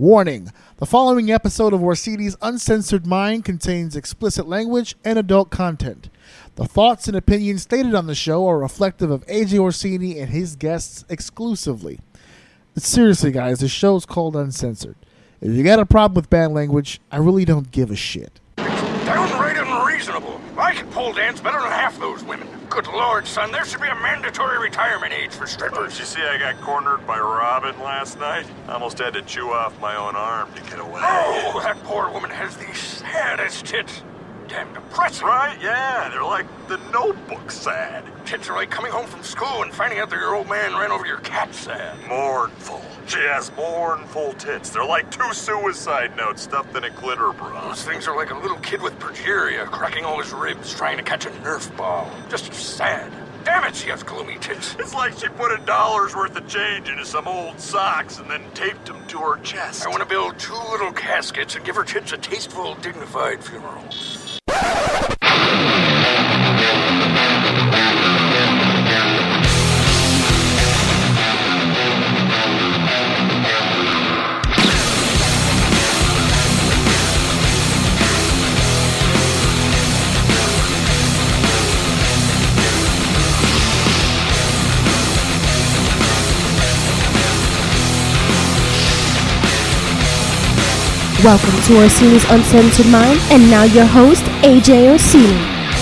Warning: the following episode of Orsini's Uncensored Mind contains explicit language and adult content. The thoughts and opinions stated on the show are reflective of AJ Orsini and his guests exclusively. But seriously, guys, the show's called Uncensored. If you got a problem with bad language, I really don't give a shit. It's downright unreasonable. I can pole dance better than half those women. Good Lord, son, there should be a mandatory retirement age for strippers. Did you see I got cornered by Robin last night? I almost had to chew off my own arm to get away. Oh, that poor woman has the saddest tits. Damn depressing. Right? Yeah, they're like the Notebook sad. Tits are like coming home from school and finding out that your old man ran over your cat sad. Mournful. She has mournful tits. They're like two suicide notes stuffed in a glitter bra. Those things are like a little kid with progeria cracking all his ribs trying to catch a Nerf ball. Just sad. Damn it, she has gloomy tits. It's like she put $1 worth of change into some old socks and then taped them to her chest. I want to build 2 little caskets and give her tits a tasteful, dignified funeral. Welcome to Orsini's Uncensored Mind, and now your host, AJ Orsini.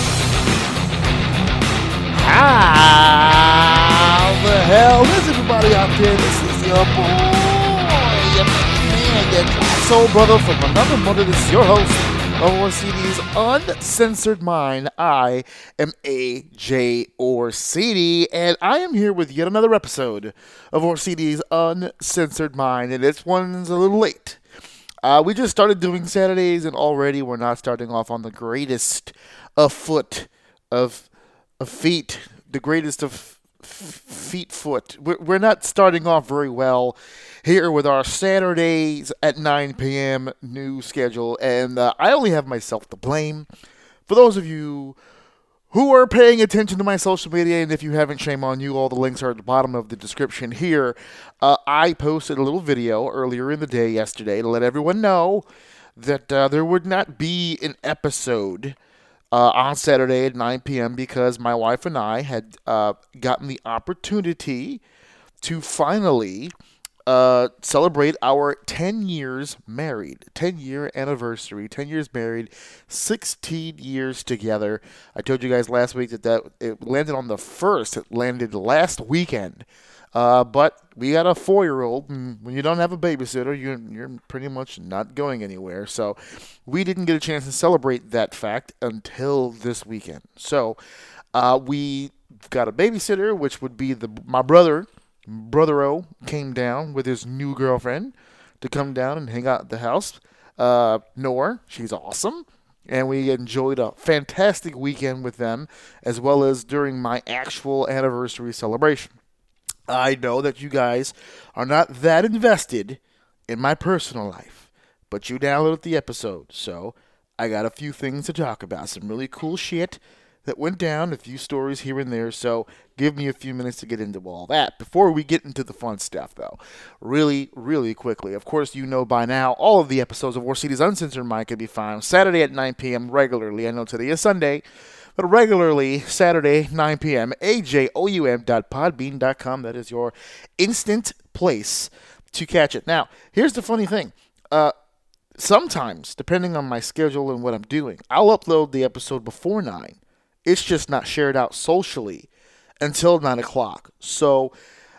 How the hell is everybody out there? This is your boy, your man, your soul brother from another mother. This is your host of Orsini's Uncensored Mind. I am AJ Orsini, and I am here with yet another episode of Orsini's Uncensored Mind, and this one's a little late. We just started doing Saturdays, and already we're not starting off on the greatest of feet, the greatest of foot. We're not starting off very well here with our Saturdays at 9 p.m. new schedule, and I only have myself to blame. For those of you who are paying attention to my social media, and if you haven't, shame on you, all the links are at the bottom of the description here. I posted a little video earlier in the day yesterday to let everyone know that there would not be an episode on Saturday at 9 p.m. because my wife and I had gotten the opportunity to finally celebrate our 10 years married, 10-year anniversary, 10 years married, 16 years together. I told you guys last week that it landed on the 1st. It landed last weekend. But we got a 4-year-old, and when you don't have a babysitter, you're pretty much not going anywhere. So we didn't get a chance to celebrate that fact until this weekend. So we got a babysitter, which would be my brother. Brother-O came down with his new girlfriend to come down and hang out at the house. Nor, she's awesome. And we enjoyed a fantastic weekend with them, as well as during my actual anniversary celebration. I know that you guys are not that invested in my personal life, but you downloaded the episode, so I got a few things to talk about. Some really cool shit that went down, a few stories here and there, so give me a few minutes to get into all that. Before we get into the fun stuff, though, really, really quickly, of course, you know by now, all of the episodes of Orsini's Uncensored Mind can be found Saturday at 9 p.m. regularly. I know today is Sunday, but regularly, Saturday, 9 p.m., ajoum.podbean.com. That is your instant place to catch it. Now, here's the funny thing. Sometimes, depending on my schedule and what I'm doing, I'll upload the episode before 9. It's just not shared out socially until 9 o'clock. So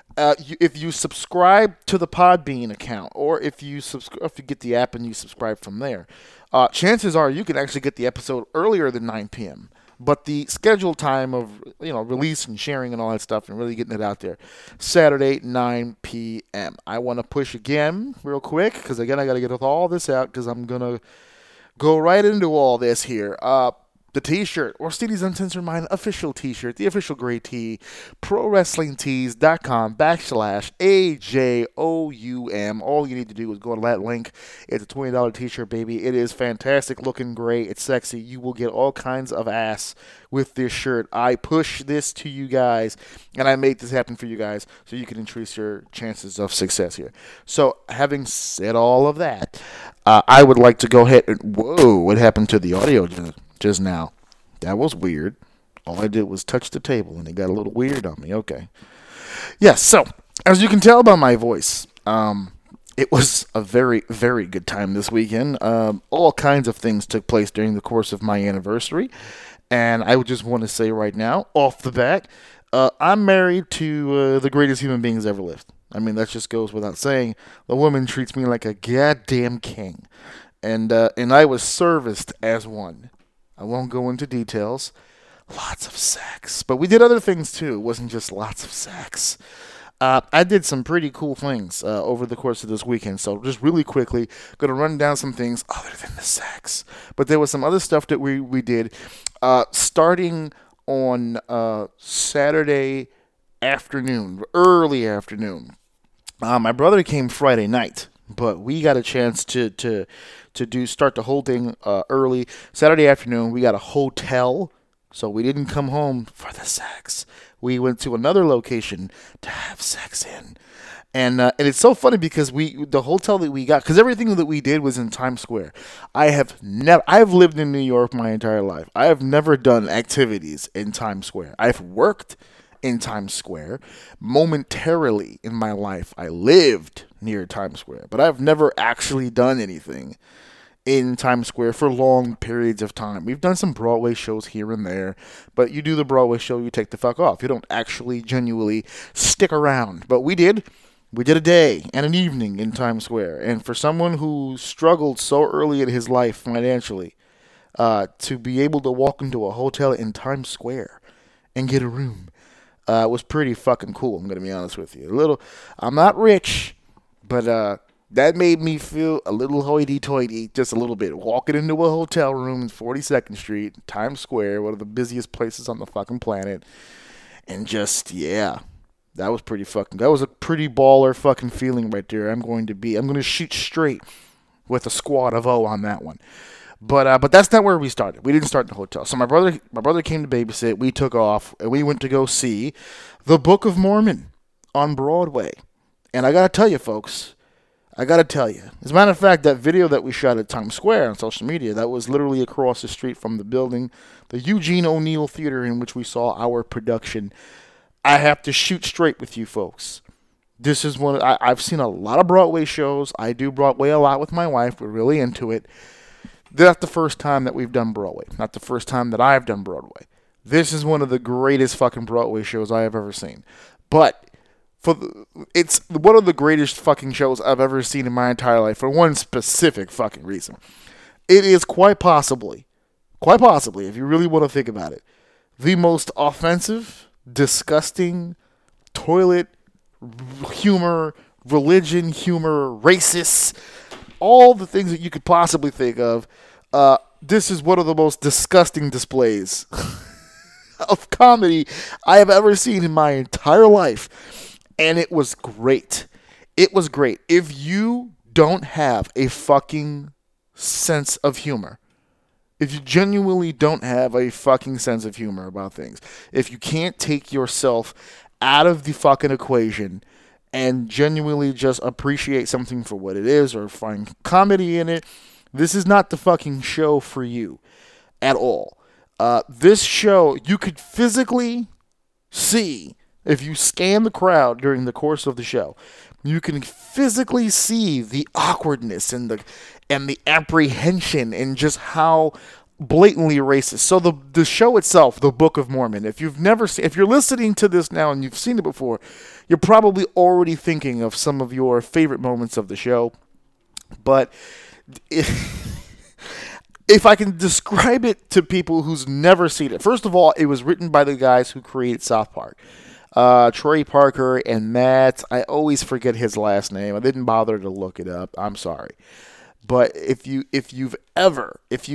if you subscribe to the Podbean account, or if you get the app and you subscribe from there, chances are you can actually get the episode earlier than 9 p.m., but the scheduled time of release and sharing and all that stuff and really getting it out there, Saturday, 9 p.m. I want to push again real quick because, again, I got to get all this out because I'm going to go right into all this here. the t-shirt, or Steely's Uncensored Mind official t-shirt, the official gray tee, ProWrestlingTees.com/AJOUM. All you need to do is go to that link. It's a $20 t-shirt, baby. It is fantastic looking gray. It's sexy. You will get all kinds of ass with this shirt. I push this to you guys, and I make this happen for you guys so you can increase your chances of success here. So, having said all of that, I would like to go ahead and... Whoa, what happened to the audio just now? That was weird. All I did was touch the table, and it got a little weird on me. Okay. Yes, so, as you can tell by my voice, it was a very, very good time this weekend. All kinds of things took place during the course of my anniversary, and I would just want to say right now, off the bat, I'm married to the greatest human beings ever lived. I mean, that just goes without saying. The woman treats me like a goddamn king, and I was serviced as one. I won't go into details. Lots of sex. But we did other things, too. It wasn't just lots of sex. I did some pretty cool things over the course of this weekend. So just really quickly, going to run down some things other than the sex. But there was some other stuff that we did. Starting on Saturday afternoon, early afternoon. My brother came Friday night, but we got a chance to start the whole thing early. Saturday afternoon, we got a hotel, so we didn't come home for the sex. We went to another location to have sex in. And it's so funny because the hotel that we got, because everything that we did was in Times Square. I've lived in New York my entire life. I have never done activities in Times Square. I've worked in Times Square. Momentarily in my life, I lived near Times Square, but I've never actually done anything in Times Square for long periods of time. We've done some Broadway shows here and there, but you do the Broadway show, you take the fuck off. You don't actually genuinely stick around. But we did a day and an evening in Times Square, and for someone who struggled so early in his life financially, to be able to walk into a hotel in Times Square and get a room was pretty fucking cool, I'm going to be honest with you. I'm not rich, but that made me feel a little hoity-toity, just a little bit. Walking into a hotel room in 42nd Street, Times Square, one of the busiest places on the fucking planet, and just, yeah, that was a pretty baller fucking feeling right there. I'm going to shoot straight with a squad of O on that one. But that's not where we started. We didn't start in the hotel. So my brother came to babysit. We took off, and we went to go see The Book of Mormon on Broadway. And I got to tell you, folks, as a matter of fact, that video that we shot at Times Square on social media, that was literally across the street from the building, the Eugene O'Neill Theater in which we saw our production. I have to shoot straight with you folks. This is I've seen a lot of Broadway shows. I do Broadway a lot with my wife. We're really into it. That's the first time that we've done Broadway. Not the first time that I've done Broadway. This is one of the greatest fucking Broadway shows I have ever seen. But it's one of the greatest fucking shows I've ever seen in my entire life for one specific fucking reason. It is quite possibly, if you really want to think about it, the most offensive, disgusting, toilet humor, religion humor, racist, all the things that you could possibly think of. This is one of the most disgusting displays of comedy I have ever seen in my entire life. And it was great. It was great. If you don't have a fucking sense of humor, if you genuinely don't have a fucking sense of humor about things, if you can't take yourself out of the fucking equation and genuinely just appreciate something for what it is or find comedy in it, this is not the fucking show for you at all. This show, you could physically see, if you scan the crowd during the course of the show, you can physically see the awkwardness and the apprehension and just how blatantly racist. So the show itself, The Book of Mormon, if you're listening to this now and you've seen it before, you're probably already thinking of some of your favorite moments of the show. But if I can describe it to people who's never seen it, first of all, it was written by the guys who created South Park. Trey Parker and Matt, I always forget his last name. I didn't bother to look it up. I'm sorry. But if you've ever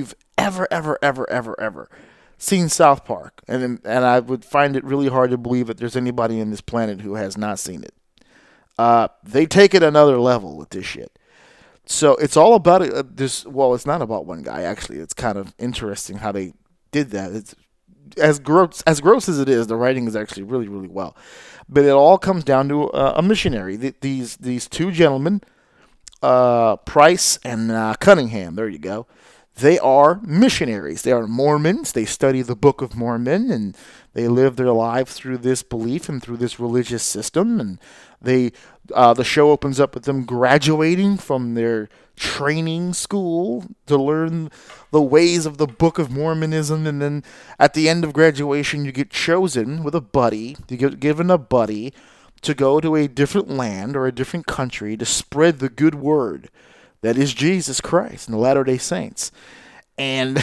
seen South Park, and I would find it really hard to believe that there's anybody in this planet who has not seen it. They take it another level with this shit. So it's all about this. Well, it's not about one guy actually. It's kind of interesting how they did that. It's as gross as it is. The writing is actually really, really well. But it all comes down to a missionary. These two gentlemen, Price and Cunningham. There you go. They are missionaries. They are Mormons. They study the Book of Mormon, and they live their lives through this belief and through this religious system. And the show opens up with them graduating from their training school to learn the ways of the Book of Mormonism. And then at the end of graduation, you get chosen with a buddy. You get given a buddy to go to a different land or a different country to spread the good word that is Jesus Christ and the Latter-day Saints. And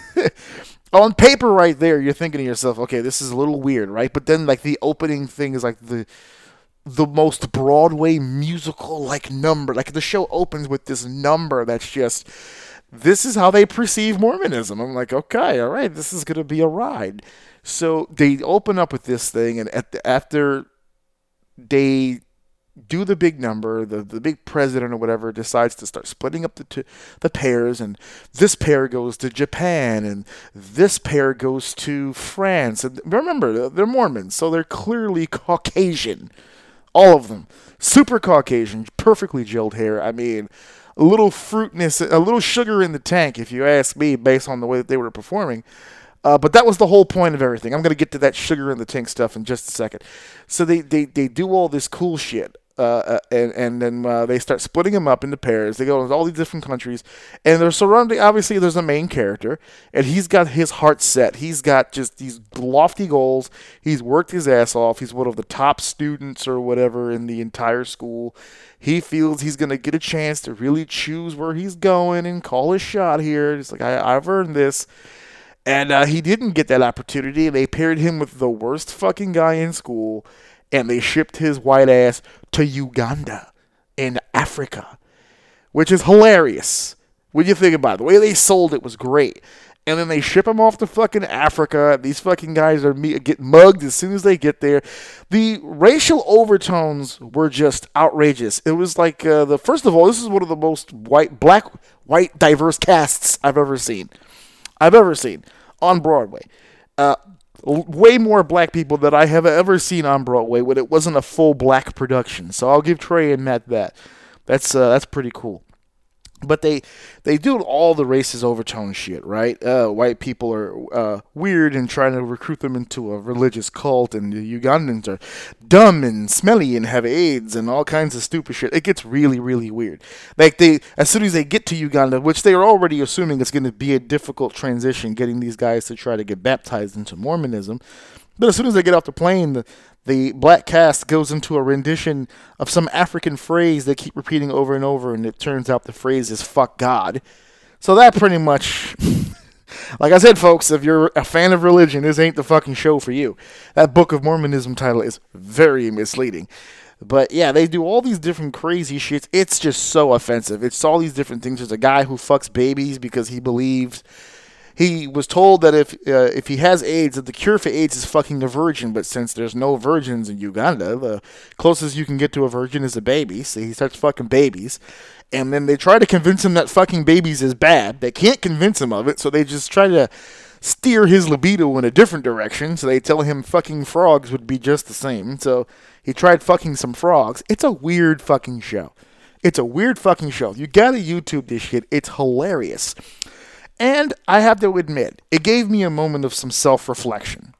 on paper right there, you're thinking to yourself, okay, this is a little weird, right? But then like the opening thing is like the most Broadway musical like number. Like the show opens with this number that's just, this is how they perceive Mormonism. I'm like, okay, all right, this is going to be a ride. So they open up with this thing, and after they do the big number, the big president or whatever decides to start splitting up the pairs, and this pair goes to Japan, and this pair goes to France. And remember, they're Mormons, so they're clearly Caucasian. All of them. Super Caucasian, perfectly gelled hair. I mean, a little fruitness, a little sugar in the tank, if you ask me, based on the way that they were performing. But that was the whole point of everything. I'm going to get to that sugar in the tank stuff in just a second. So they do all this cool shit. And then they start splitting them up into pairs. They go to all these different countries, and they're surrounding. Obviously, there's a main character, and he's got his heart set. He's got just these lofty goals. He's worked his ass off. He's one of the top students or whatever in the entire school. He feels he's going to get a chance to really choose where he's going and call his shot here. It's like, I've earned this. And he didn't get that opportunity. They paired him with the worst fucking guy in school, and they shipped his white ass to Uganda in Africa, which is hilarious when you think about it. The way they sold it was great. And then they ship him off to fucking Africa. These fucking guys get mugged as soon as they get there. The racial overtones were just outrageous. It was like, first of all, this is one of the most white, diverse casts I've ever seen on Broadway. Way more black people that I have ever seen on Broadway when it wasn't a full black production. So I'll give Trey and Matt that. That's pretty cool. But they do all the racist overtone shit, right? White people are weird and trying to recruit them into a religious cult, and the Ugandans are dumb and smelly and have AIDS and all kinds of stupid shit. It gets really, really weird. Like as soon as they get to Uganda, which they are already assuming it's going to be a difficult transition getting these guys to try to get baptized into Mormonism, but as soon as they get off the plane, the black cast goes into a rendition of some African phrase they keep repeating over and over, and it turns out the phrase is "fuck God." So that pretty much, like I said, folks, if you're a fan of religion, this ain't the fucking show for you. That Book of Mormonism title is very misleading. But yeah, they do all these different crazy shits. It's just so offensive. It's all these different things. There's a guy who fucks babies because he believes... He was told that if he has AIDS, that the cure for AIDS is fucking a virgin. But since there's no virgins in Uganda, the closest you can get to a virgin is a baby. So he starts fucking babies. And then they try to convince him that fucking babies is bad. They can't convince him of it, so they just try to steer his libido in a different direction. So they tell him fucking frogs would be just the same. So he tried fucking some frogs. It's a weird fucking show. You gotta YouTube this shit. It's hilarious. And I have to admit, it gave me a moment of some self-reflection,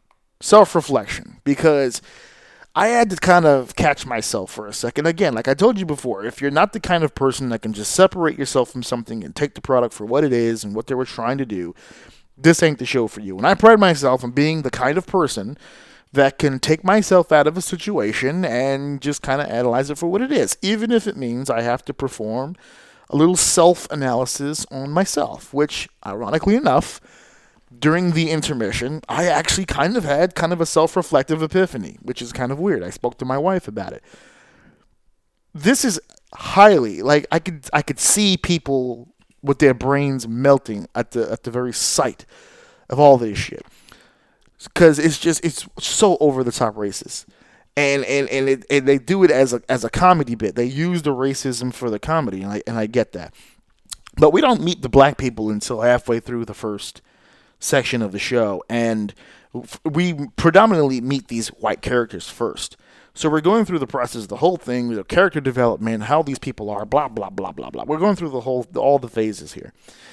because I had to kind of catch myself for a second. Again, like I told you before, if you're not the kind of person that can just separate yourself from something and take the product for what it is and what they were trying to do, this ain't the show for you. And I pride myself on being the kind of person that can take myself out of a situation and just kind of analyze it for what it is, even if it means I have to perform a little self-analysis on myself, which, ironically enough, during the intermission, I actually kind of had a self-reflective epiphany, which is kind of weird. I spoke to my wife about it. this is highly like I could see people with their brains melting at the very sight of all this shit, because it's so over the top racist, and they do it as a comedy bit. They use the racism for the comedy, and I get that, but we don't meet the black people until halfway through the first section of the show, and we predominantly meet these white characters first. So we're going through the process of the whole thing, the character development, how these people are, blah, blah, blah, blah, blah. We're going through all the phases here.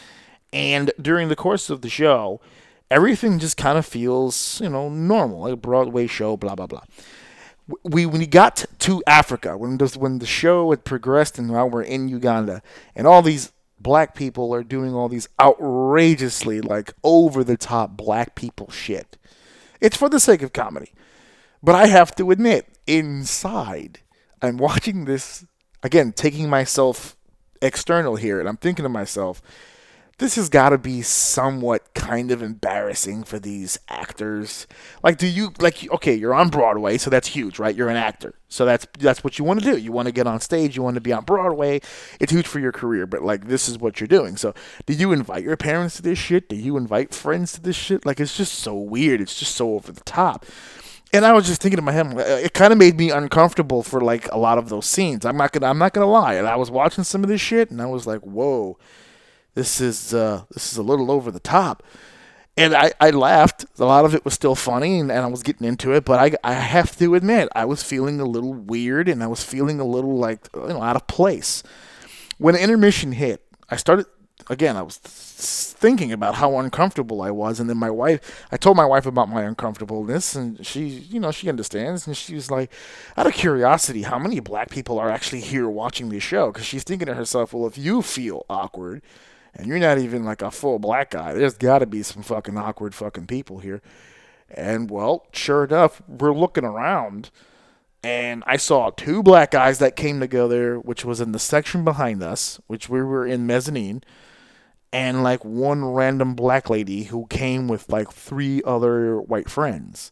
And during the course of the show, everything just kind of feels, normal, like a Broadway show, blah, blah, blah. When we got to Africa, when the show had progressed and now we're in Uganda, and all these black people are doing all these outrageously, like, over-the-top black people shit. It's for the sake of comedy. But I have to admit, inside, I'm watching this, again, taking myself external here, and I'm thinking to myself, this has got to be somewhat kind of embarrassing for these actors. Like, okay, you're on Broadway, so that's huge, right? You're an actor. So that's what you want to do. You want to get on stage, you want to be on Broadway. It's huge for your career, but, like, this is what you're doing. So do you invite your parents to this shit? Do you invite friends to this shit? Like, it's just so weird. It's just so over the top. And I was just thinking in my head, it kind of made me uncomfortable for, like, a lot of those scenes. I'm not gonna lie. And I was watching some of this shit, and I was like, whoa. This is a little over the top. And I laughed. A lot of it was still funny, and I was getting into it. But I have to admit, I was feeling a little weird, and I was feeling a little, like, out of place. When intermission hit, I was thinking about how uncomfortable I was. And then I told my wife about my uncomfortableness, and she understands. And she was like, out of curiosity, how many black people are actually here watching this show? Because she's thinking to herself, well, if you feel awkward, and you're not even like a full black guy, there's got to be some fucking awkward fucking people here. And, well, sure enough, we're looking around, and I saw 2 black guys that came together, which was in the section behind us, which we were in mezzanine, and, like, 1 random black lady who came with, like, 3 other white friends.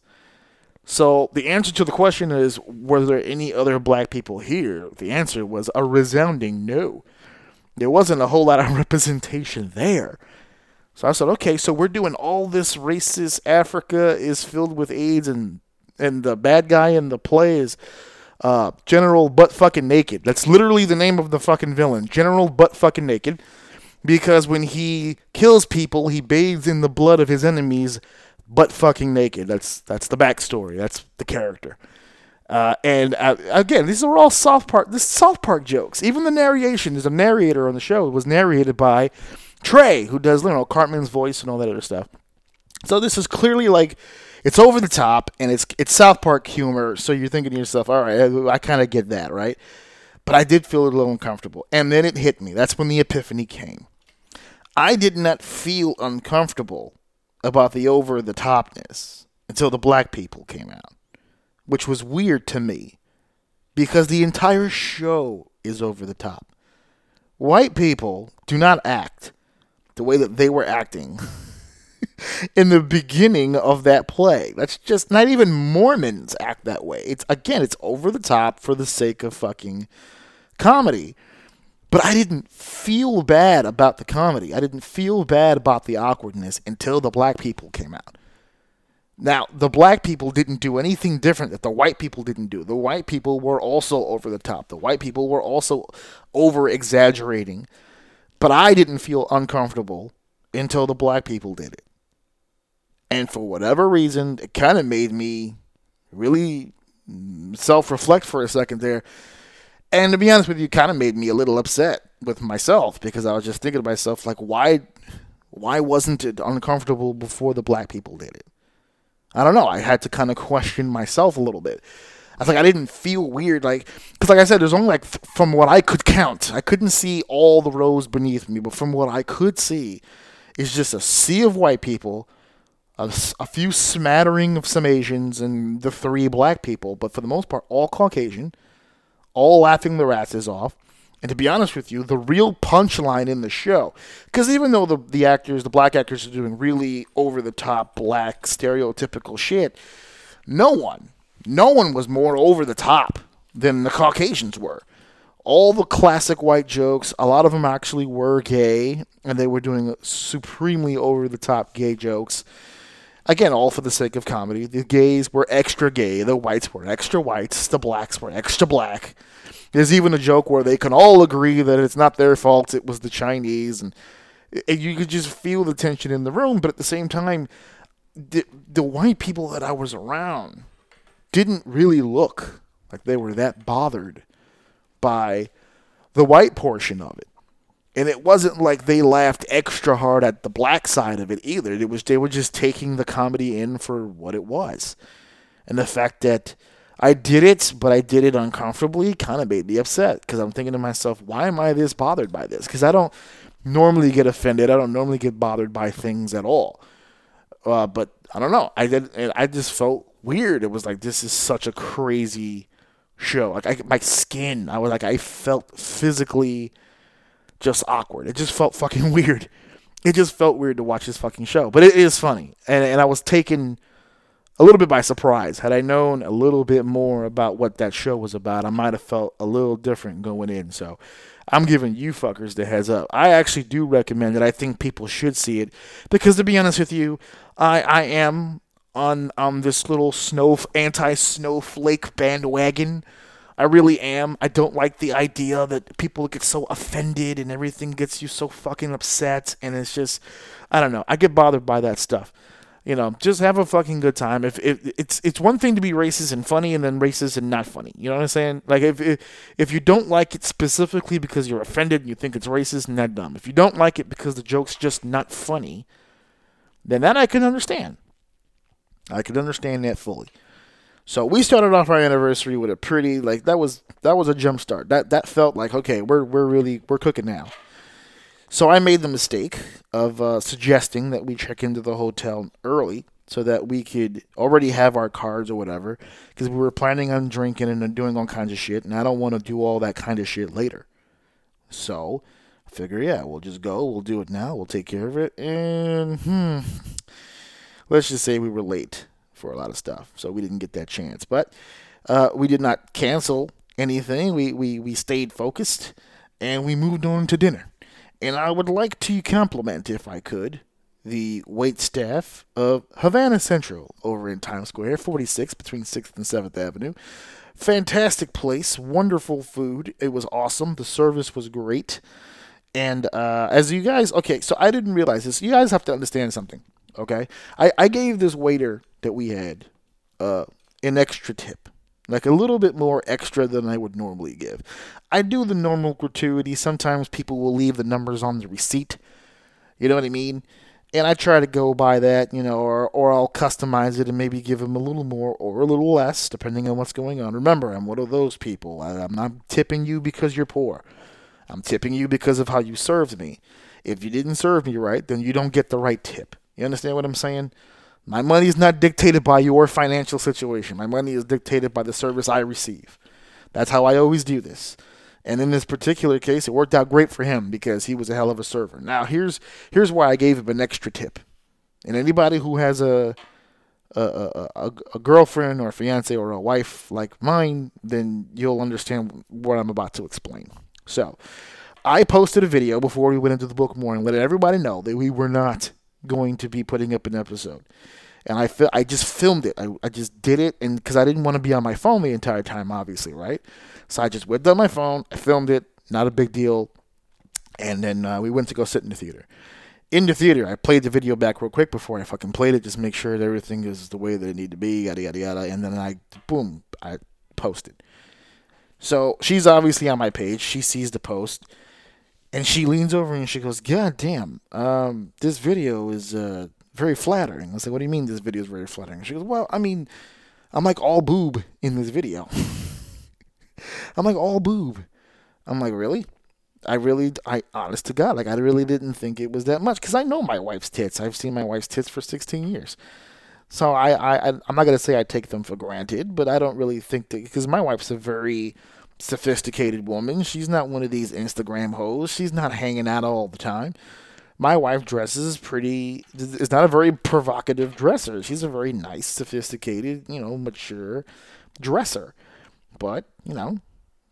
So the answer to the question is, were there any other black people here? The answer was a resounding no. There wasn't a whole lot of representation there. So I said, okay, so we're doing all this racist Africa is filled with AIDS, and the bad guy in the play is General Butt Fucking Naked. That's literally the name of the fucking villain, General Butt Fucking Naked, because when he kills people, he bathes in the blood of his enemies butt fucking naked. That's the backstory. That's the character. And again, these are all South Park jokes. Even the narration, there's a narrator on the show. It was narrated by Trey, who does, Cartman's voice and all that other stuff. So this is clearly, like, it's over the top, and it's South Park humor. So you're thinking to yourself, all right, I kind of get that, right? But I did feel a little uncomfortable. And then it hit me. That's when the epiphany came. I did not feel uncomfortable about the over-the-topness until the black people came out, which was weird to me, because the entire show is over the top. White people do not act the way that they were acting in the beginning of that play. That's just, not even Mormons act that way. It's over the top for the sake of fucking comedy. But I didn't feel bad about the comedy. I didn't feel bad about the awkwardness until the black people came out. Now, the black people didn't do anything different that the white people didn't do. The white people were also over the top. The white people were also over-exaggerating. But I didn't feel uncomfortable until the black people did it. And for whatever reason, it kind of made me really self-reflect for a second there. And to be honest with you, it kind of made me a little upset with myself, because I was just thinking to myself, like, why wasn't it uncomfortable before the black people did it? I don't know. I had to kind of question myself a little bit. I was like, I didn't feel weird, like, because like I said, there's only, like, from what I could count, I couldn't see all the rows beneath me, but from what I could see, it's just a sea of white people, a few smattering of some Asians, and the 3 black people, but for the most part, all Caucasian, all laughing their asses off. And to be honest with you, the real punchline in the show, because even though the black actors are doing really over-the-top, black, stereotypical shit, no one was more over the top than the Caucasians were. all the classic white jokes. A lot of them actually were gay, and they were doing supremely over-the-top gay jokes. Again, all for the sake of comedy. The gays were extra gay. The whites were extra whites. The blacks were extra black. There's even a joke where they can all agree that it's not their fault, it was the Chinese. And you could just feel the tension in the room, but at the same time, the white people that I was around didn't really look like they were that bothered by the white portion of it. And it wasn't like they laughed extra hard at the black side of it either. It was they were just taking the comedy in for what it was. And the fact that I did it, but I did it uncomfortably, kind of made me upset. Because I'm thinking to myself, why am I this bothered by this? Because I don't normally get offended. I don't normally get bothered by things at all. But I don't know. I just felt weird. It was like, this is such a crazy show. Like my skin, I felt physically just awkward. It just felt fucking weird. It just felt weird to watch this fucking show. But it is funny. And I was taken a little bit by surprise. Had I known a little bit more about what that show was about, I might have felt a little different going in. So I'm giving you fuckers the heads up. I actually do recommend it. I think people should see it. Because to be honest with you, I am on this little anti-snowflake bandwagon. I really am. I don't like the idea that people get so offended and everything gets you so fucking upset. And it's just, I don't know. I get bothered by that stuff. You know, just have a fucking good time. If it's one thing to be racist and funny, and then racist and not funny. You know what I'm saying? Like if you don't like it specifically because you're offended and you think it's racist and that dumb. If you don't like it because the joke's just not funny, then that I can understand. I can understand that fully. So we started off our anniversary with a pretty, that was a jump start. That felt like, okay, we're cooking now. So I made the mistake of suggesting that we check into the hotel early so that we could already have our cards or whatever, because we were planning on drinking and doing all kinds of shit, and I don't want to do all that kind of shit later. So I figure, yeah, we'll just go. We'll do it now. We'll take care of it. And let's just say we were late for a lot of stuff, so we didn't get that chance. But we did not cancel anything. We stayed focused, and we moved on to dinner. And I would like to compliment, if I could, the wait staff of Havana Central over in Times Square, 46 between 6th and 7th Avenue. Fantastic place, wonderful food. It was awesome. The service was great. And as you guys, okay, so I didn't realize this. You guys have to understand something, okay? I gave this waiter that we had an extra tip. Like a little bit more extra than I would normally give. I do the normal gratuity. Sometimes people will leave the numbers on the receipt. You know what I mean? And I try to go by that, you know, or I'll customize it and maybe give them a little more or a little less, depending on what's going on. Remember, I'm one of those people. I'm not tipping you because you're poor. I'm tipping you because of how you served me. If you didn't serve me right, then you don't get the right tip. You understand what I'm saying? My money is not dictated by your financial situation. My money is dictated by the service I receive. That's how I always do this. And in this particular case, it worked out great for him because he was a hell of a server. Now, here's why I gave him an extra tip. And anybody who has a girlfriend or a fiance or a wife like mine, then you'll understand what I'm about to explain. So, I posted a video before we went into the book morning, letting everybody know that we were not going to be putting up an episode. And I just filmed it. I just did it, and because I didn't want to be on my phone the entire time, obviously, right? So I just whipped out my phone, I filmed it, not a big deal, and then we went to go sit in the theater. In the theater, I played the video back real quick before I fucking played it, just make sure that everything is the way that it needed to be, yada, yada, yada, and then I posted. So she's obviously on my page. She sees the post, and she leans over and she goes, God damn, this video is very flattering. I was like, what do you mean this video is very flattering? She goes, well, I mean, I'm like all boob in this video. I'm like all boob. I'm like, really? I honest to God, like I really didn't think it was that much because I know my wife's tits. I've seen my wife's tits for 16 years. So I'm not going to say I take them for granted, but I don't really think that because my wife's a very sophisticated woman. She's not one of these Instagram hoes. She's not hanging out all the time. My wife dresses is not a very provocative dresser. She's a very nice, sophisticated, mature dresser. But,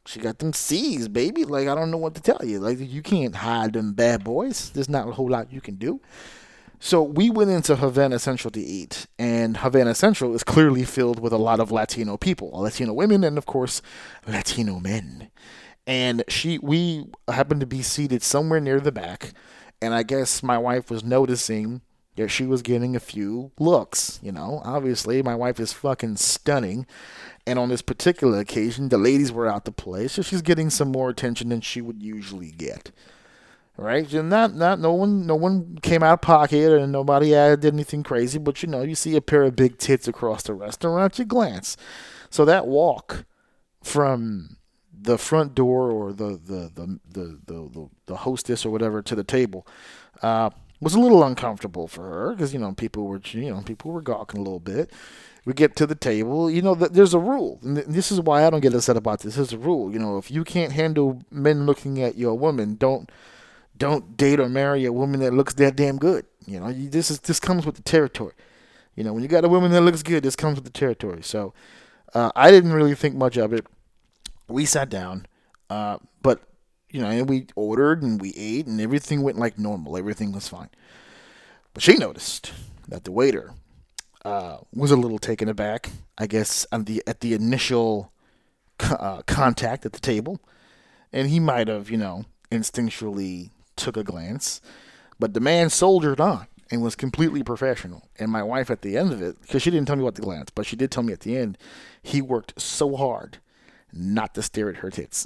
She got them C's, baby. Like, I don't know what to tell you. Like, you can't hide them bad boys. There's not a whole lot you can do. So we went into Havana Central to eat, and Havana Central is clearly filled with a lot of Latino people, Latino women, and of course, Latino men. And we happened to be seated somewhere near the back, and I guess my wife was noticing that she was getting a few looks. Obviously, my wife is fucking stunning, and on this particular occasion, the ladies were out to play, so she's getting some more attention than she would usually get. Right? And no one came out of pocket and nobody did anything crazy, but you see a pair of big tits across the restaurant, you glance. So that walk from the front door or the hostess or whatever to the table was a little uncomfortable for her because people were gawking a little bit. We get to the table, there's a rule, and this is why I don't get upset about this. There's a rule, if you can't handle men looking at your woman, don't date or marry a woman that looks that damn good. This comes with the territory. When you got a woman that looks good, this comes with the territory. So I didn't really think much of it. We sat down, but and we ordered and we ate and everything went like normal. Everything was fine. But she noticed that the waiter was a little taken aback, I guess, at the initial contact at the table, and he might have instinctually took a glance, but the man soldiered on and was completely professional. And my wife at the end of it, because she didn't tell me about the glance, but she did tell me at the end, he worked so hard not to stare at her tits.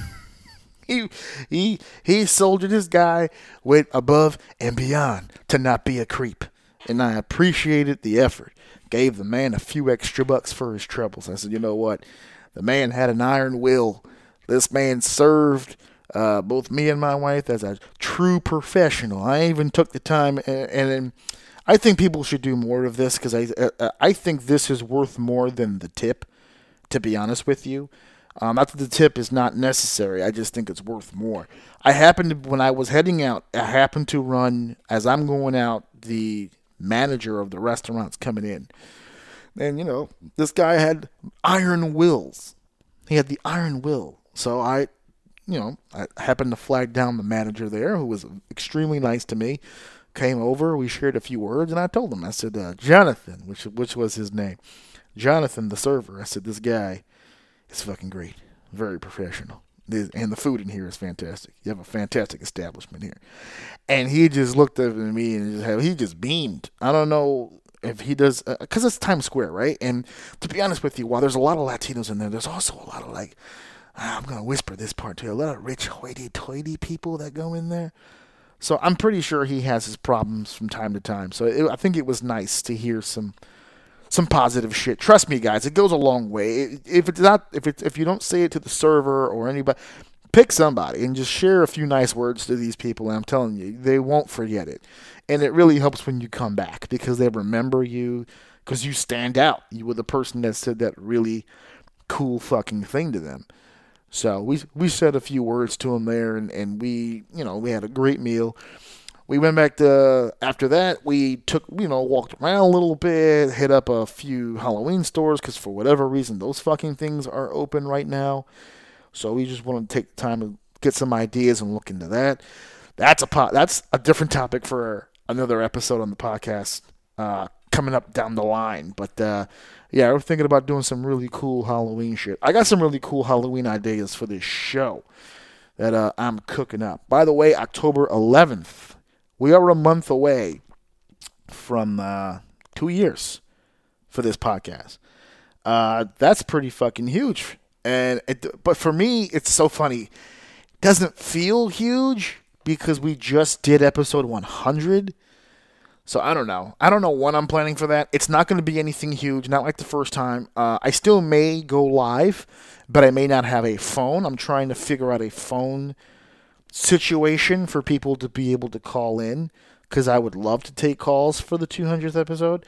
he soldiered this guy, went above and beyond to not be a creep, and I appreciated the effort. Gave the man a few extra bucks for his troubles. I said, you know what, the man had an iron will. This man served both me and my wife as a true professional. I even took the time, and I think people should do more of this because I think this is worth more than the tip, to be honest with you. Not that the tip is not necessary. I just think it's worth more. When I was heading out, I happened to run, as I'm going out, the manager of the restaurant's coming in. And, this guy had iron wills. He had the iron will. So I happened to flag down the manager there, who was extremely nice to me. Came over, we shared a few words, and I told him, I said, Jonathan, which was his name, Jonathan, the server. I said, this guy is fucking great, very professional, and the food in here is fantastic. You have a fantastic establishment here. And he just looked up at me and he just beamed. I don't know if he does, because it's Times Square, right? And to be honest with you, while there's a lot of Latinos in there, there's also a lot of I'm going to whisper this part too, a lot of rich hoity-toity people that go in there. So I'm pretty sure he has his problems from time to time. So I think it was nice to hear some positive shit. Trust me, guys, it goes a long way. If you don't say it to the server or anybody, pick somebody and just share a few nice words to these people, and I'm telling you, they won't forget it. And it really helps when you come back because they remember you because you stand out. You were the person that said that really cool fucking thing to them. So we said a few words to him there, and we had a great meal. We went back after that, we walked around a little bit, hit up a few Halloween stores, because for whatever reason, those fucking things are open right now. So we just wanted to take the time to get some ideas and look into that. That's a different topic for another episode on the podcast coming up down the line. But yeah, we're thinking about doing some really cool Halloween shit. I got some really cool Halloween ideas for this show that I'm cooking up. By the way, October 11th, we are a month away from 2 years for this podcast. That's pretty fucking huge. But for me, it's so funny. It doesn't feel huge because we just did episode 100. So I don't know. I don't know when I'm planning for that. It's not going to be anything huge, not like the first time. I still may go live, but I may not have a phone. I'm trying to figure out a phone situation for people to be able to call in because I would love to take calls for the 200th episode.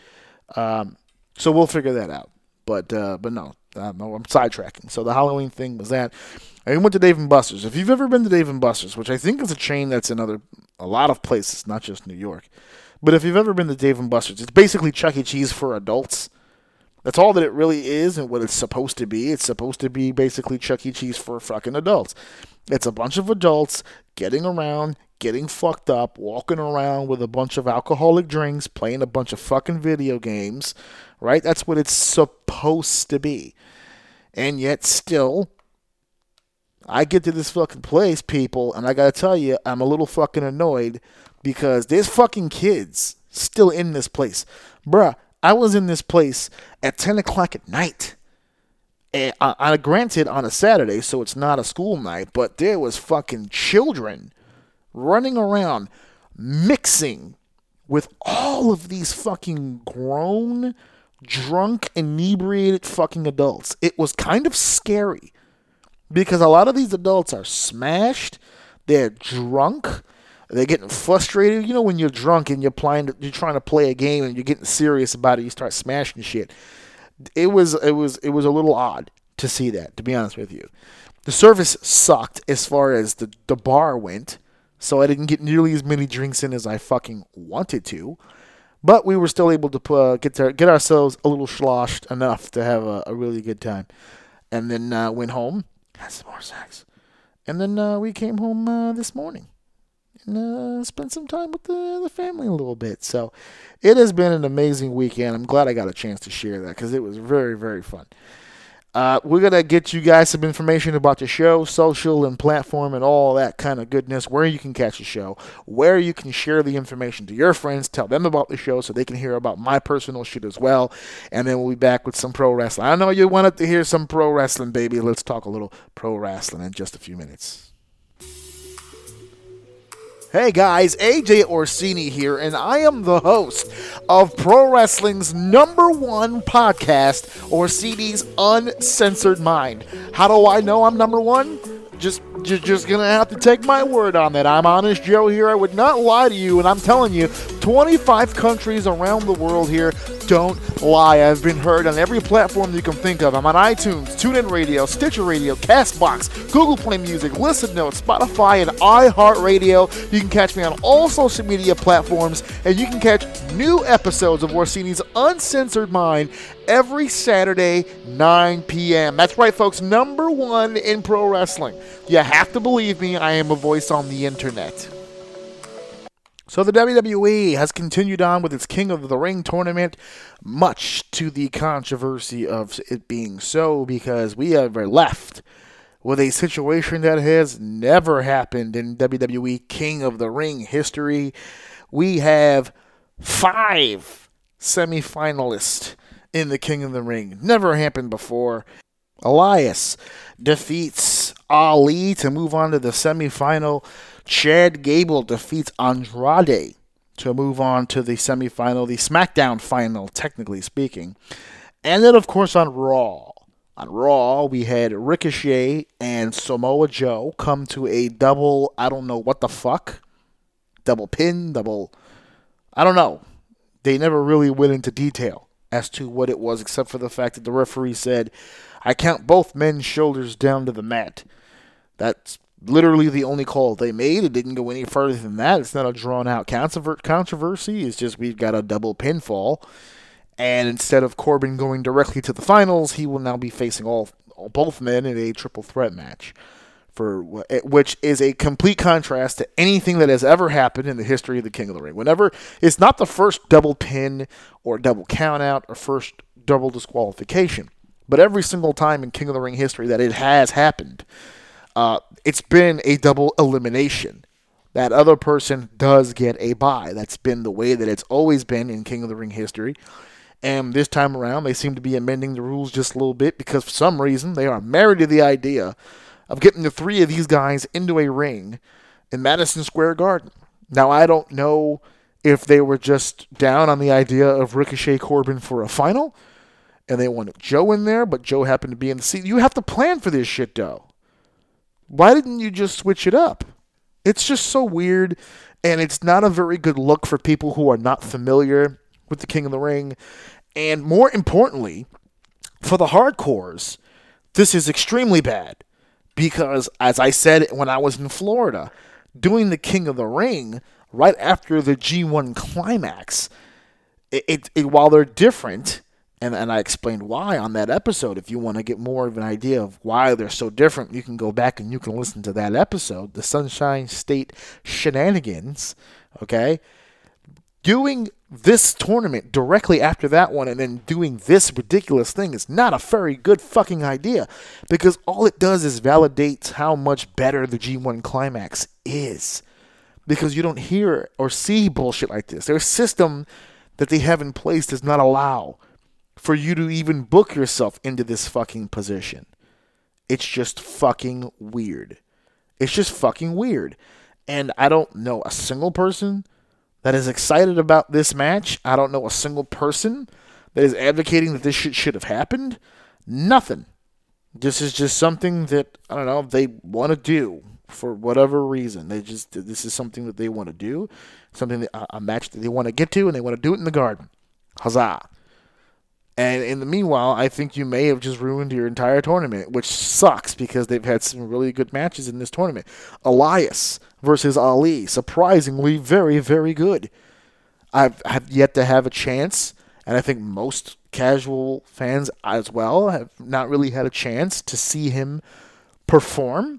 So we'll figure that out. But no, I'm sidetracking. So the Halloween thing was that. I went to Dave & Buster's. If you've ever been to Dave & Buster's, which I think is a chain that's in a lot of places, not just New York. But if you've ever been to Dave & Buster's, it's basically Chuck E. Cheese for adults. That's all that it really is and what it's supposed to be. It's supposed to be basically Chuck E. Cheese for fucking adults. It's a bunch of adults getting around, getting fucked up, walking around with a bunch of alcoholic drinks, playing a bunch of fucking video games, right? That's what it's supposed to be. And yet still, I get to this fucking place, people, and I gotta tell you, I'm a little fucking annoyed because there's fucking kids still in this place. Bruh, I was in this place at 10 o'clock at night. And, granted, on a Saturday, so it's not a school night, but there was fucking children running around mixing with all of these fucking grown, drunk, inebriated fucking adults. It was kind of scary because a lot of these adults are smashed, they're drunk, they're getting frustrated. You know, when you're drunk and you're trying to play a game and you're getting serious about it, you start smashing shit. It was a little odd to see that, to be honest with you. The service sucked as far as the bar went, so I didn't get nearly as many drinks in as I fucking wanted to. But we were still able to get ourselves a little sloshed enough to have a really good time. And then went home, had some more sex. And then we came home this morning. And spend some time with the family a little bit. So it has been an amazing weekend. I'm glad I got a chance to share that because it was very, very fun. We're going to get you guys some information about the show, social and platform and all that kind of goodness, where you can catch the show, where you can share the information to your friends, tell them about the show so they can hear about my personal shit as well. And then we'll be back with some pro wrestling. I know you wanted to hear some pro wrestling, baby. Let's talk a little pro wrestling in just a few minutes. Hey guys, AJ Orsini here, and I am the host of Pro Wrestling's #1 podcast, Orsini's Uncensored Mind. How do I know I'm #1? Just gonna have to take my word on that. I'm Honest Joe here. I would not lie to you, and I'm telling you, 25 countries around the world here don't lie. I've been heard on every platform you can think of. I'm on iTunes, TuneIn Radio, Stitcher Radio, CastBox, Google Play Music, Listen Notes, Spotify, and iHeartRadio. You can catch me on all social media platforms, and you can catch new episodes of Orsini's Uncensored Mind every Saturday, 9 p.m. That's right, folks, #1 in pro wrestling. You have to believe me, I am a voice on the internet. So the WWE has continued on with its King of the Ring tournament, much to the controversy of it being so, because we have left with a situation that has never happened in WWE King of the Ring history. We have 5 semifinalists in the King of the Ring. Never happened before. Elias defeats Ali to move on to the semifinal. Chad Gable defeats Andrade to move on to the semifinal, the SmackDown final, technically speaking. And then, of course, on Raw. On Raw, we had Ricochet and Samoa Joe come to a double, I don't know what the fuck, double pin, I don't know. They never really went into detail as to what it was, except for the fact that the referee said, I count both men's shoulders down to the mat. That's literally the only call they made. It didn't go any further than that. It's not a drawn-out controversy. It's just we've got a double pinfall. And instead of Corbin going directly to the finals, he will now be facing both men in a triple threat match, which is a complete contrast to anything that has ever happened in the history of the King of the Ring. Whenever it's not the first double pin or double countout or first double disqualification, but every single time in King of the Ring history that it has happened, it's been a double elimination. That other person does get a bye. That's been the way that it's always been in King of the Ring history. And this time around, they seem to be amending the rules just a little bit because for some reason they are married to the idea of getting the 3 of these guys into a ring in Madison Square Garden. Now, I don't know if they were just down on the idea of Ricochet Corbin for a final, and they wanted Joe in there, but Joe happened to be in the seat. You have to plan for this shit, though. Why didn't you just switch it up? It's just so weird, and it's not a very good look for people who are not familiar with the King of the Ring. And more importantly, for the hardcores, this is extremely bad. Because, as I said when I was in Florida, doing the King of the Ring right after the G1 climax, while they're different, And I explained why on that episode. If you want to get more of an idea of why they're so different, you can go back and you can listen to that episode, the Sunshine State Shenanigans, okay? Doing this tournament directly after that one and then doing this ridiculous thing is not a very good fucking idea, because all it does is validates how much better the G1 Climax is, because you don't hear or see bullshit like this. Their system that they have in place does not allow for you to even book yourself into this fucking position. It's just fucking weird. It's just fucking weird. And I don't know a single person that is excited about this match. I don't know a single person that is advocating that this shit should have happened. Nothing. This is just something that, I don't know, they want to do for whatever reason. This is something that they want to do. Something that, a match that they want to get to, and they want to do it in the Garden. Huzzah. And in the meanwhile, I think you may have just ruined your entire tournament, which sucks because they've had some really good matches in this tournament. Elias versus Ali, surprisingly very, very good. I've yet to have a chance, and I think most casual fans as well have not really had a chance to see him perform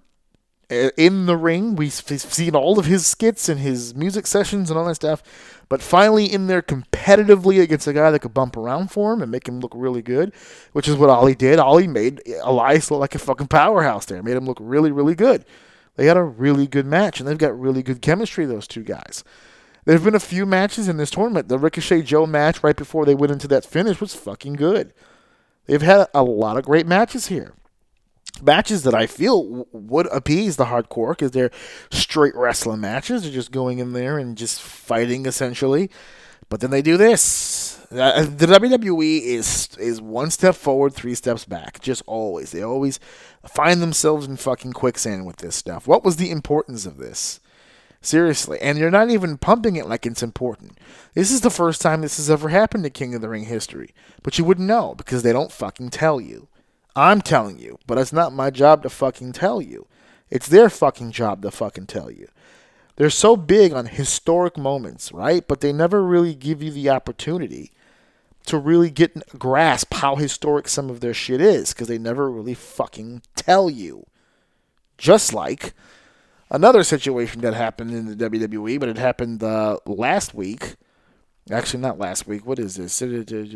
in the ring. We've seen all of his skits and his music sessions and all that stuff. But finally in there competitively against a guy that could bump around for him and make him look really good, which is what Ali did. Ali made Elias look like a fucking powerhouse there. Made him look really, really good. They had a really good match, and they've got really good chemistry, those two guys. There have been a few matches in this tournament. The Ricochet Joe match right before they went into that finish was fucking good. They've had a lot of great matches here. Matches that I feel would appease the hardcore because they're straight wrestling matches. They're just going in there and just fighting, essentially. But then they do this. The WWE is one step forward, 3 steps back. Just always. They always find themselves in fucking quicksand with this stuff. What was the importance of this? Seriously. And you're not even pumping it like it's important. This is the first time this has ever happened in King of the Ring history. But you wouldn't know because they don't fucking tell you. I'm telling you, but it's not my job to fucking tell you. It's their fucking job to fucking tell you. They're so big on historic moments, right? But they never really give you the opportunity to really grasp how historic some of their shit is, because they never really fucking tell you. Just like another situation that happened in the WWE, but it happened last week. Actually, not last week. What is this?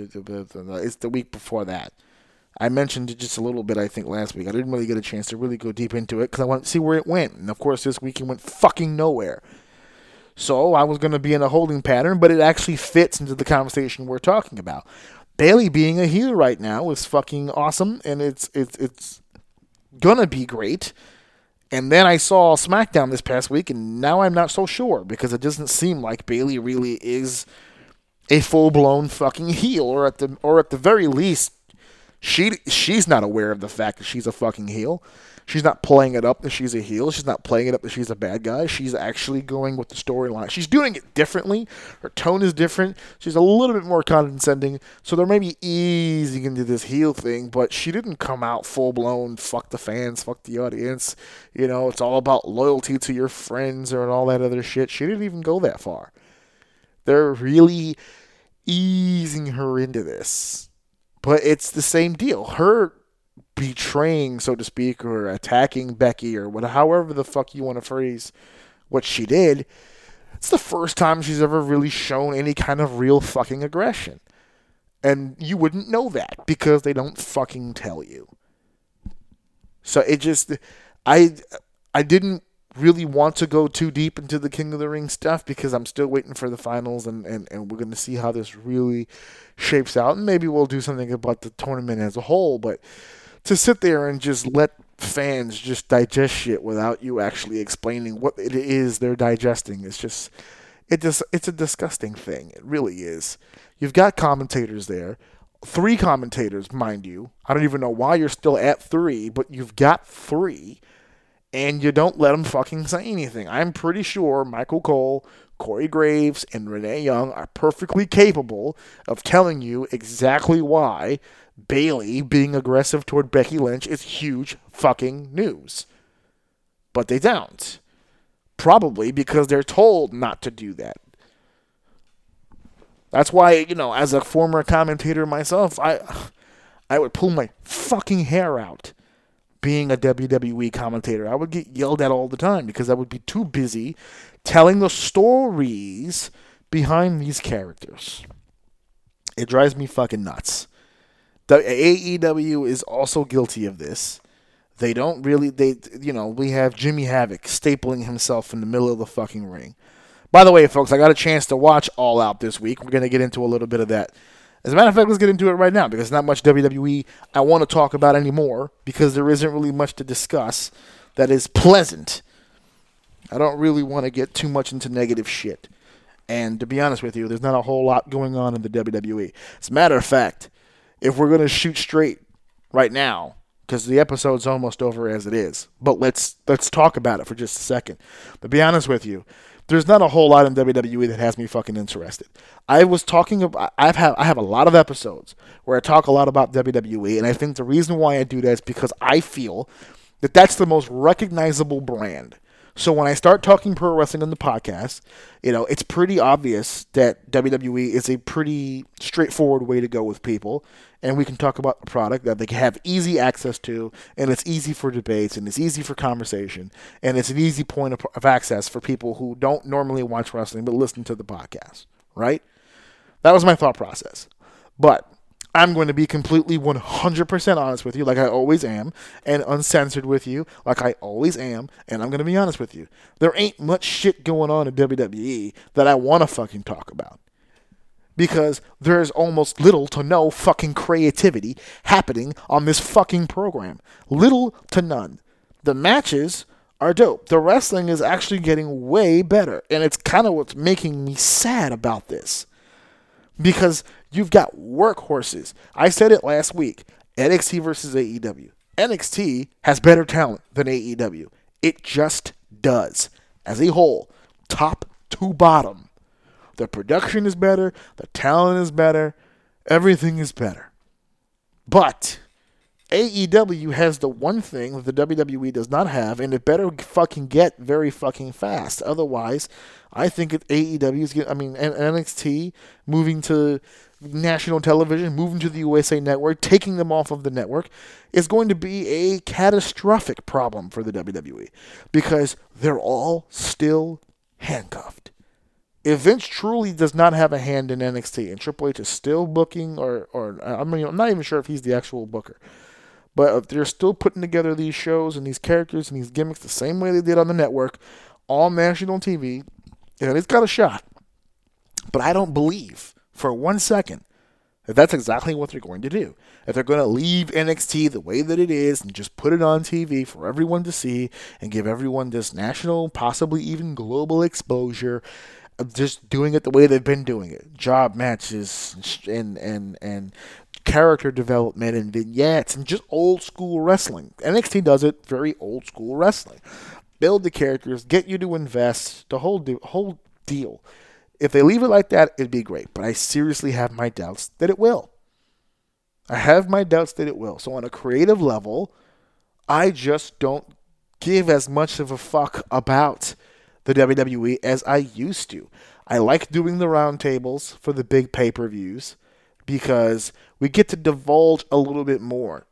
It's the week before that. I mentioned it just a little bit, I think, last week. I didn't really get a chance to really go deep into it because I wanted to see where it went. And, of course, this week it went fucking nowhere. So I was going to be in a holding pattern, but it actually fits into the conversation we're talking about. Bayley being a heel right now is fucking awesome, and it's going to be great. And then I saw SmackDown this past week, and now I'm not so sure because it doesn't seem like Bayley really is a full-blown fucking heel, or at the very least, She's not aware of the fact that she's a fucking heel. She's not playing it up that she's a heel. She's not playing it up that she's a bad guy. She's actually going with the storyline. She's doing it differently. Her tone is different. She's a little bit more condescending. So they're maybe easing into this heel thing, but she didn't come out full-blown, fuck the fans, fuck the audience. You know, it's all about loyalty to your friends and all that other shit. She didn't even go that far. They're really easing her into this. But it's the same deal. Her betraying, so to speak, or attacking Becky, or however the fuck you want to phrase what she did, it's the first time she's ever really shown any kind of real fucking aggression. And you wouldn't know that because they don't fucking tell you. So it just, I didn't really want to go too deep into the King of the Ring stuff because I'm still waiting for the finals, and we're going to see how this really shapes out, and maybe we'll do something about the tournament as a whole. But to sit there and just let fans just digest shit without you actually explaining what it is they're digesting is just it's a disgusting thing. It really is. You've got commentators there, 3 commentators, mind you. I don't even know why you're still at 3, but you've got 3. And you don't let them fucking say anything. I'm pretty sure Michael Cole, Corey Graves, and Renee Young are perfectly capable of telling you exactly why Bayley being aggressive toward Becky Lynch is huge fucking news. But they don't. Probably because they're told not to do that. That's why, as a former commentator myself, I would pull my fucking hair out being a WWE commentator. I would get yelled at all the time because I would be too busy telling the stories behind these characters. It drives me fucking nuts. The AEW is also guilty of this. We have Jimmy Havoc stapling himself in the middle of the fucking ring. By the way, folks, I got a chance to watch All Out this week. We're going to get into a little bit of that. As a matter of fact, let's get into it right now because there's not much WWE I want to talk about anymore because there isn't really much to discuss that is pleasant. I don't really want to get too much into negative shit. And to be honest with you, there's not a whole lot going on in the WWE. As a matter of fact, if we're going to shoot straight right now, because the episode's almost over as it is, but let's talk about it for just a second. To be honest with you, there's not a whole lot in WWE that has me fucking interested. I have a lot of episodes where I talk a lot about WWE, and I think the reason why I do that is because I feel that that's the most recognizable brand. So when I start talking pro wrestling on the podcast, it's pretty obvious that WWE is a pretty straightforward way to go with people, and we can talk about the product that they can have easy access to, and it's easy for debates, and it's easy for conversation, and it's an easy point of access for people who don't normally watch wrestling but listen to the podcast, right? That was my thought process. But I'm going to be completely 100% honest with you, like I always am, and uncensored with you, like I always am, and I'm going to be honest with you. There ain't much shit going on in WWE that I want to fucking talk about. Because there's almost little to no fucking creativity happening on this fucking program. Little to none. The matches are dope. The wrestling is actually getting way better, and it's kind of what's making me sad about this. Because you've got workhorses. I said it last week. NXT versus AEW. NXT has better talent than AEW. It just does. As a whole, top to bottom. The production is better. The talent is better. Everything is better. But AEW has the one thing that the WWE does not have, and it better fucking get very fucking fast. Otherwise, I think AEW is NXT moving to national television, moving to the USA Network, taking them off of the network, is going to be a catastrophic problem for the WWE because they're all still handcuffed. If Vince truly does not have a hand in NXT and Triple H is still booking, I'm not even sure if he's the actual booker, but if they're still putting together these shows and these characters and these gimmicks the same way they did on the network, on national TV, and it's got a shot. But I don't believe for 1 second that that's exactly what they're going to do. If they're going to leave NXT the way that it is and just put it on TV for everyone to see and give everyone this national, possibly even global exposure, just doing it the way they've been doing it. Job matches and character development and vignettes and just old school wrestling. NXT does it very old school wrestling. Build the characters, get you to invest, the whole deal. If they leave it like that, it'd be great. But I seriously have my doubts that it will. I have my doubts that it will. So on a creative level, I just don't give as much of a fuck about the WWE as I used to. I like doing the roundtables for the big pay-per-views because we get to divulge a little bit more.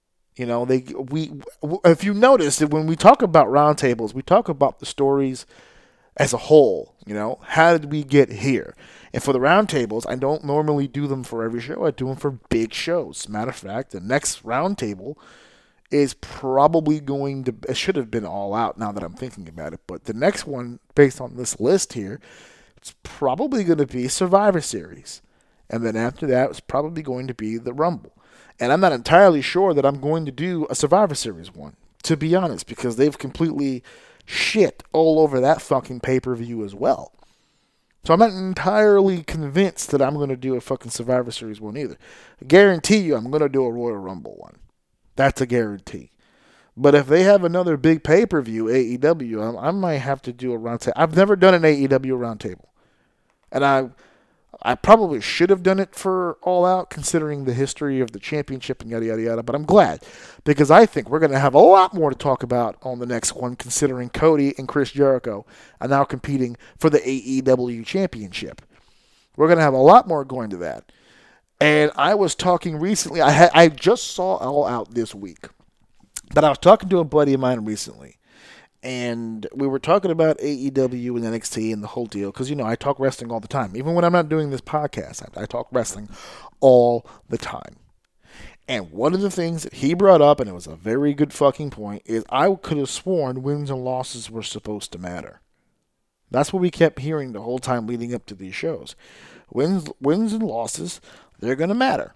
If you notice that when we talk about roundtables, we talk about the stories as a whole. How did we get here? And for the roundtables, I don't normally do them for every show. I do them for big shows. Matter of fact, the next roundtable is probably it should have been All Out now that I'm thinking about it, but the next one, based on this list here, it's probably going to be Survivor Series. And then after that, it's probably going to be the Rumble. And I'm not entirely sure that I'm going to do a Survivor Series one, to be honest, because they've completely shit all over that fucking pay-per-view as well. So I'm not entirely convinced that I'm going to do a fucking Survivor Series one either. I guarantee you I'm going to do a Royal Rumble one. That's a guarantee. But if they have another big pay-per-view, AEW, I might have to do a roundtable. I've never done an AEW roundtable. And I probably should have done it for All Out, considering the history of the championship and yada, yada, yada. But I'm glad, because I think we're going to have a lot more to talk about on the next one, considering Cody and Chris Jericho are now competing for the AEW championship. We're going to have a lot more going to that. And I was talking recently, I just saw All Out this week, but I was talking to a buddy of mine recently, and we were talking about AEW and NXT and the whole deal, because, I talk wrestling all the time. Even when I'm not doing this podcast, I talk wrestling all the time. And one of the things that he brought up, and it was a very good fucking point, is I could have sworn wins and losses were supposed to matter. That's what we kept hearing the whole time leading up to these shows. Wins and losses, they're going to matter.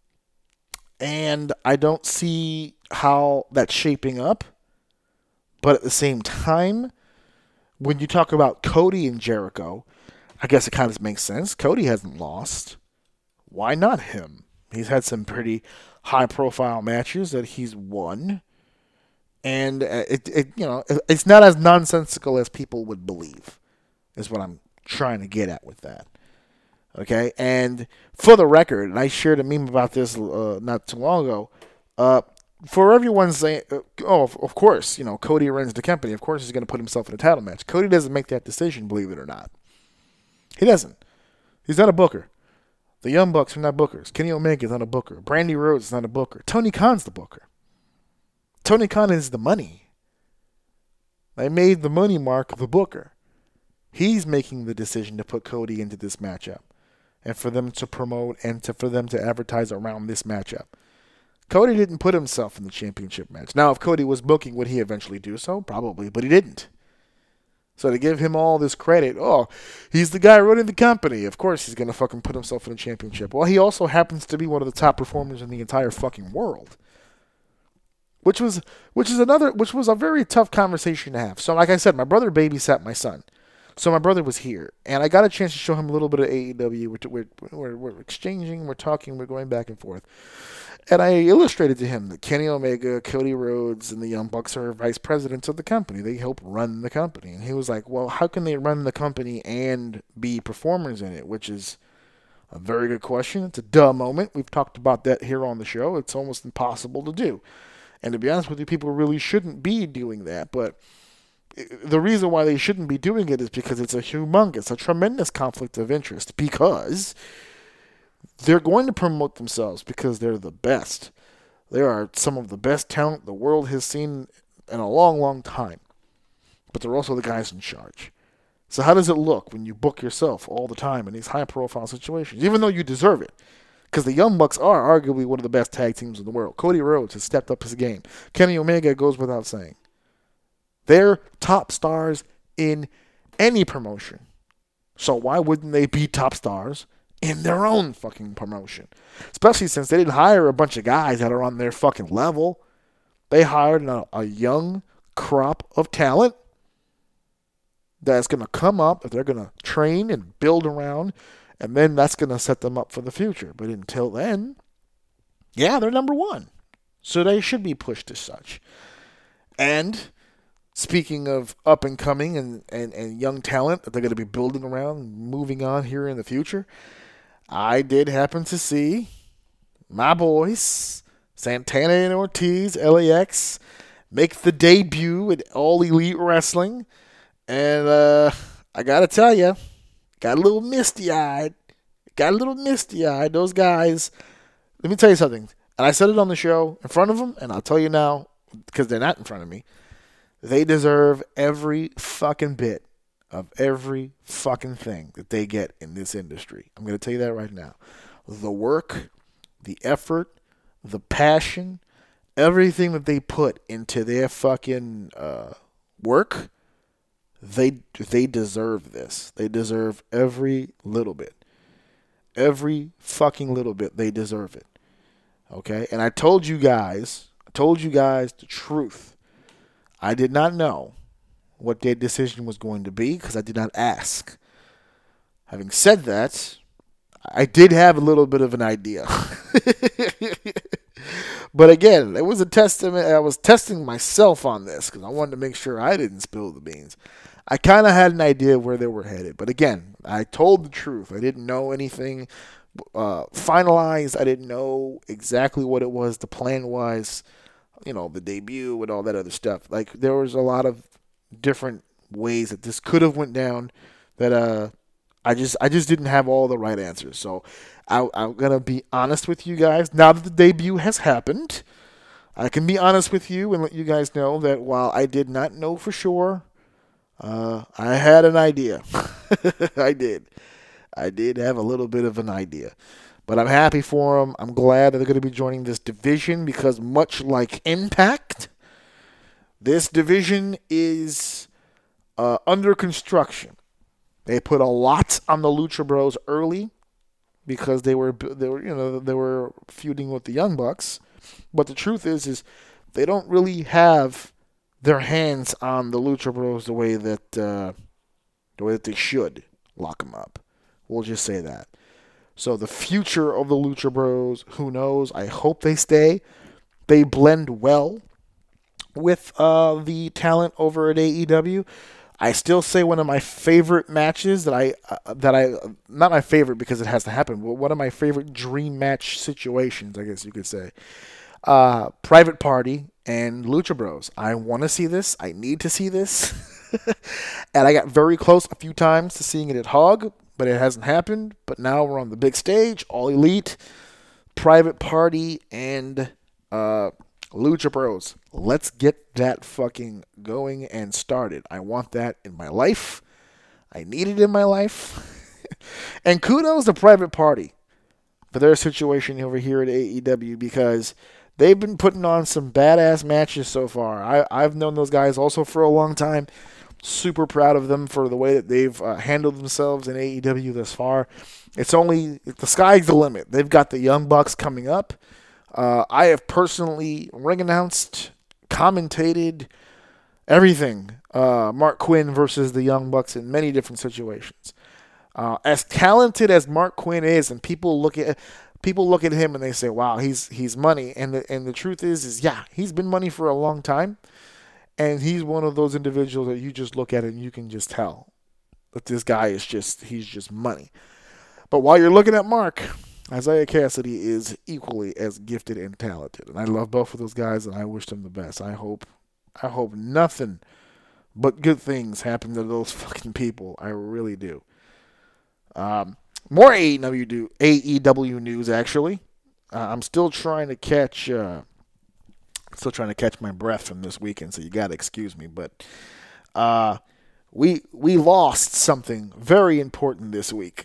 And I don't see how that's shaping up. But at the same time, when you talk about Cody and Jericho, I guess it kind of makes sense. Cody hasn't lost. Why not him? He's had some pretty high-profile matches that he's won. And it's not as nonsensical as people would believe, is what I'm trying to get at with that. Okay? And for the record, and I shared a meme about this not too long ago, for everyone saying, of course, Cody runs the company. Of course he's going to put himself in a title match. Cody doesn't make that decision, believe it or not. He doesn't. He's not a booker. The Young Bucks are not bookers. Kenny Omega is not a booker. Brandy Rhodes is not a booker. Tony Khan's the booker. Tony Khan is the money. They made the money mark the booker. He's making the decision to put Cody into this matchup and for them to promote and for them to advertise around this matchup. Cody didn't put himself in the championship match. Now, if Cody was booking, would he eventually do so? Probably, but he didn't. So to give him all this credit, he's the guy running the company. Of course he's going to fucking put himself in a championship. Well, he also happens to be one of the top performers in the entire fucking world. Which was a very tough conversation to have. So like I said, my brother babysat my son. So my brother was here, and I got a chance to show him a little bit of AEW. We're exchanging, we're talking, we're going back and forth. And I illustrated to him that Kenny Omega, Cody Rhodes, and the Young Bucks are vice presidents of the company. They help run the company. And he was like, well, how can they run the company and be performers in it? Which is a very good question. It's a duh moment. We've talked about that here on the show. It's almost impossible to do. And to be honest with you, people really shouldn't be doing that. But the reason why they shouldn't be doing it is because it's a tremendous conflict of interest, because they're going to promote themselves because they're the best. They are some of the best talent the world has seen in a long, long time. But they're also the guys in charge. So how does it look when you book yourself all the time in these high-profile situations, even though you deserve it? Because the Young Bucks are arguably one of the best tag teams in the world. Cody Rhodes has stepped up his game. Kenny Omega goes without saying. They're top stars in any promotion. So why wouldn't they be top stars in their own fucking promotion? Especially since they didn't hire a bunch of guys that are on their fucking level. They hired a young crop of talent that's going to come up, that they're going to train and build around, and then that's going to set them up for the future. But until then, they're number one. So they should be pushed as such. And speaking of up and coming and young talent that they're going to be building around, moving on here in the future, I did happen to see my boys, Santana and Ortiz, LAX, make the debut at All Elite Wrestling. And I got to tell you, got a little misty-eyed. Those guys, let me tell you something. And I said it on the show in front of them, and I'll tell you now, because they're not in front of me. They deserve every fucking bit of every fucking thing that they get in this industry. I'm going to tell you that right now. The work, the effort, the passion, everything that they put into their fucking work, they deserve this. They deserve every little bit. Every fucking little bit. They deserve it. Okay? And I told you guys the truth. I did not know what their decision was going to be because I did not ask. Having said that, I did have a little bit of an idea. But again, it was a testament. I was testing myself on this because I wanted to make sure I didn't spill the beans. I kind of had an idea of where they were headed. But again, I told the truth. I didn't know anything finalized. I didn't know exactly what it was. The plan was, the debut and all that other stuff. Like, there was a lot of different ways that this could have went down that I just didn't have all the right answers. So I'm going to be honest with you guys. Now that the debut has happened, I can be honest with you and let you guys know that while I did not know for sure, I had an idea. I did. I did have a little bit of an idea. But I'm happy for them. I'm glad that they're going to be joining this division because much like Impact, this division is under construction. They put a lot on the Lucha Bros early because they were feuding with the Young Bucks. But the truth is they don't really have their hands on the Lucha Bros the way that they should lock them up. We'll just say that. So the future of the Lucha Bros, who knows? I hope they stay. They blend well with the talent over at AEW. I still say one of my favorite matches that I not my favorite because it has to happen, but one of my favorite dream match situations, I guess you could say. Private Party and Lucha Bros. I want to see this. I need to see this. And I got very close a few times to seeing it at Hog, but it hasn't happened. But now we're on the big stage, All Elite, Private Party, and Lucha Bros. Let's get that fucking going and started. I want that in my life. I need it in my life. And kudos to Private Party for their situation over here at AEW because they've been putting on some badass matches so far. I've known those guys also for a long time. Super proud of them for the way that they've handled themselves in AEW thus far. The sky's the limit. They've got the Young Bucks coming up. I have personally ring announced, commentated, everything. Mark Quinn versus the Young Bucks in many different situations. As talented as Mark Quinn is, and people look at him and they say, "Wow, he's money." And the truth is yeah, he's been money for a long time, and he's one of those individuals that you just look at it and you can just tell that this guy he's just money. But while you're looking at Mark, Isaiah Cassidy is equally as gifted and talented, and I love both of those guys, and I wish them the best. I hope nothing but good things happen to those fucking people. I really do. More AEW news, actually. I'm still trying to catch my breath from this weekend, so you gotta excuse me. But we lost something very important this week.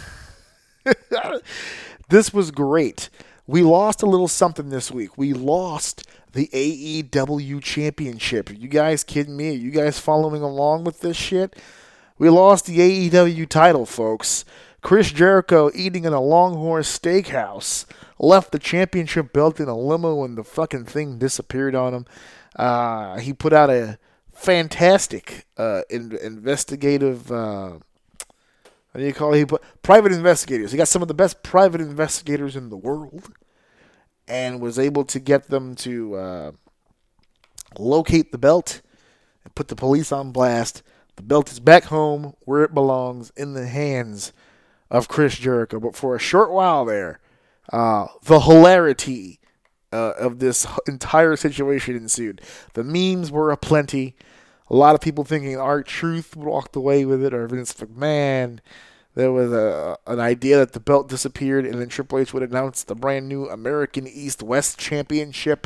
This was great. We lost a little something this week. We lost the AEW Championship. Are you guys kidding me? Are you guys following along with this shit? We lost the AEW title, folks. Chris Jericho, eating in a Longhorn Steakhouse, left the championship belt in a limo and the fucking thing disappeared on him. He put out a fantastic investigative... what do you call it? Private investigators. He got some of the best private investigators in the world and was able to get them to locate the belt and put the police on blast. The belt is back home where it belongs, in the hands of Chris Jericho. But for a short while there, the hilarity of this entire situation ensued. The memes were aplenty. A lot of people thinking R-Truth walked away with it, or Vince McMahon. There was an idea that the belt disappeared, and then Triple H would announce the brand new American East-West Championship.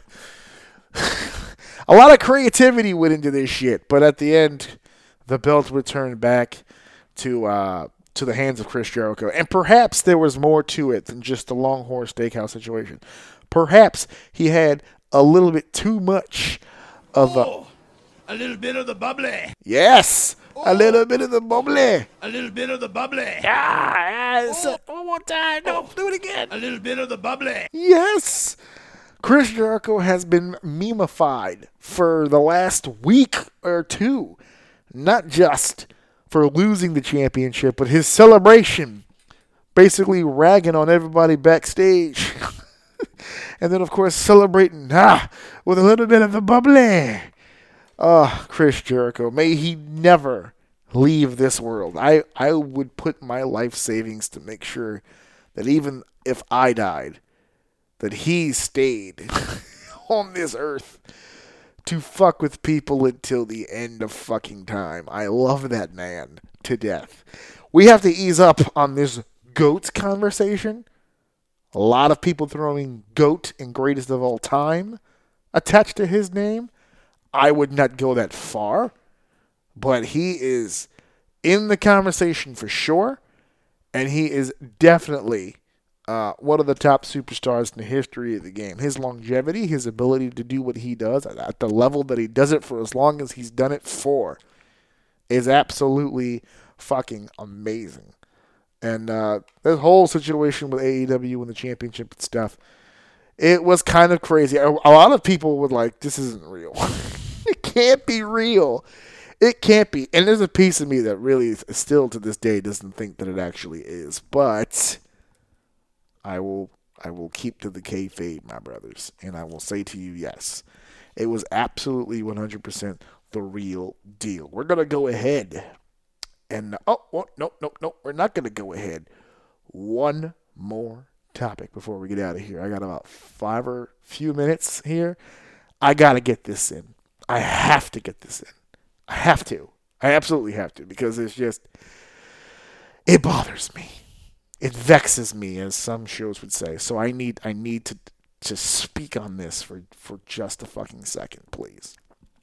A lot of creativity went into this shit, but at the end, the belt returned back to the hands of Chris Jericho. And perhaps there was more to it than just the Longhorn Steakhouse situation. Perhaps he had a little bit too much of a little bit of the bubbly. Yes, a little bit of the bubbly. A little bit of the bubbly. One more time. No, do it again. A little bit of the bubbly. Yes. Chris Jericho has been memified for the last week or two. Not just for losing the championship, but his celebration. Basically ragging on everybody backstage. And then, of course, celebrating with a little bit of the bubbly. Chris Jericho, may he never leave this world. I would put my life savings to make sure that even if I died, that he stayed on this earth to fuck with people until the end of fucking time. I love that man to death. we have to ease up on this GOAT conversation. A lot of people throwing GOAT and greatest of all time attached to his name. I would not go that far, but he is in the conversation for sure, and he is definitely one of the top superstars in the history of the game. His longevity, his ability to do what he does at the level that he does it for as long as he's done it for is absolutely fucking amazing. And this whole situation with AEW and the championship and stuff, it was kind of crazy. A lot of people were like, this isn't real. It can't be real. It can't be. And there's a piece of me that really still to this day doesn't think that it actually is. But I will keep to the kayfabe, my brothers. And I will say to you, yes, it was absolutely 100% the real deal. We're going to go ahead. And, no, we're not going to go ahead. One more topic before we get out of here. I got about 5 or few minutes here. I got to get this in. I have to get this in. I have to. I absolutely have to, because it's just, it bothers me. It vexes me, as some shows would say. So I need to speak on this for just a fucking second, please.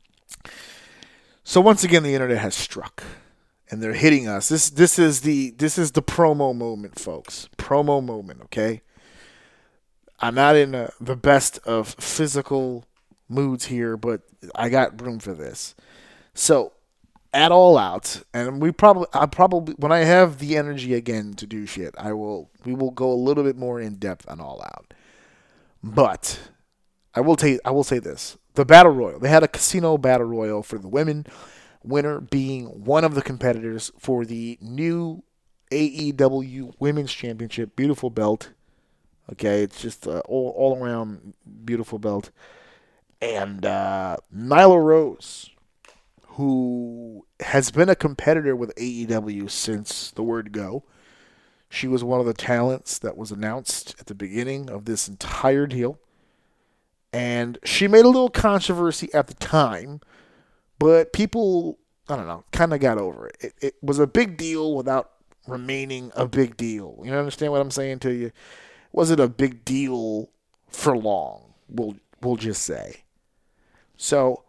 So once again, the internet has struck, and they're hitting us. This is the promo moment, folks. Promo moment, okay? I'm not in the best of physical moods here, but I got room for this. So, at All Out, and I probably when I have the energy again to do shit, we will go a little bit more in depth on All Out. But I will say this: the Battle Royal. They had a casino Battle Royal for the women. Winner being one of the competitors for the new AEW Women's Championship. Beautiful belt. Okay, it's just all around beautiful belt. And Nyla Rose, who has been a competitor with AEW since the word go. She was one of the talents that was announced at the beginning of this entire deal. And she made a little controversy at the time, but people, I don't know, kind of got over it. It was a big deal without remaining a big deal. You understand what I'm saying to you? It wasn't a big deal for long, we'll just say. So,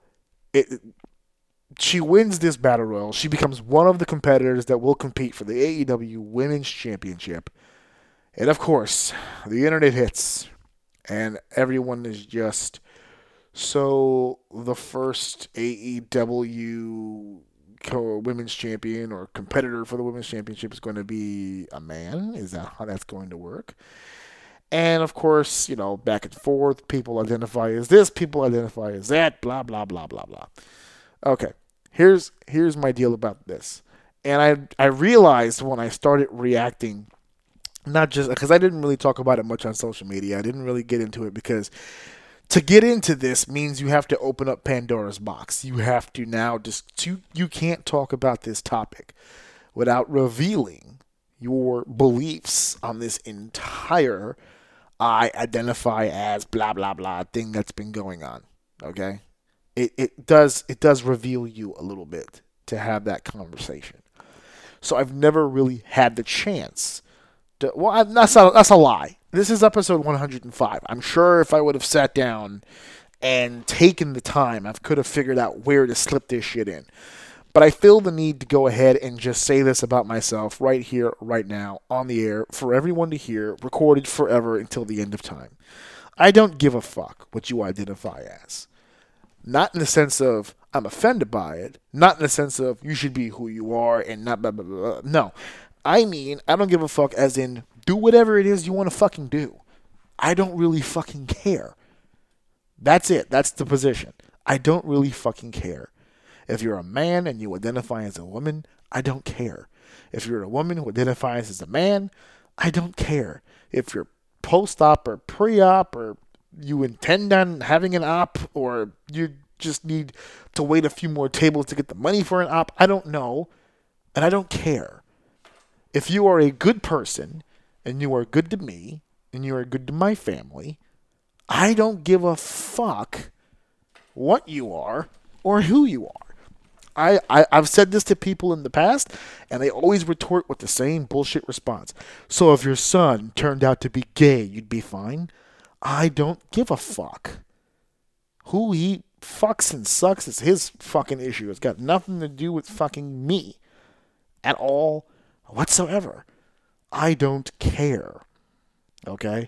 she wins this Battle Royal. She becomes one of the competitors that will compete for the AEW Women's Championship. And of course, the internet hits, and everyone is just, so the first AEW Women's Champion or competitor for the Women's Championship is going to be a man? Is that how that's going to work? And, of course, back and forth, people identify as this, people identify as that, blah, blah, blah, blah, blah. Okay, here's my deal about this. And I realized when I started reacting, not just because I didn't really talk about it much on social media. I didn't really get into it because to get into this means you have to open up Pandora's box. You have to now you can't talk about this topic without revealing your beliefs on this entire I identify as blah, blah, blah thing that's been going on, okay? It does reveal you a little bit to have that conversation. So I've never really had the chance to, well, that's a lie. This is episode 105. I'm sure if I would have sat down and taken the time, I could have figured out where to slip this shit in. But I feel the need to go ahead and just say this about myself right here, right now, on the air, for everyone to hear, recorded forever until the end of time. I don't give a fuck what you identify as. Not in the sense of I'm offended by it. Not in the sense of you should be who you are and not blah, blah, blah. No. I mean, I don't give a fuck as in do whatever it is you want to fucking do. I don't really fucking care. That's it. That's the position. I don't really fucking care. If you're a man and you identify as a woman, I don't care. If you're a woman who identifies as a man, I don't care. If you're post-op or pre-op or you intend on having an op or you just need to wait a few more tables to get the money for an op, I don't know, and I don't care. If you are a good person and you are good to me and you are good to my family, I don't give a fuck what you are or who you are. I've said this to people in the past, and they always retort with the same bullshit response. So if your son turned out to be gay, you'd be fine? I don't give a fuck. Who he fucks and sucks is his fucking issue. It's got nothing to do with fucking me at all whatsoever. I don't care. Okay?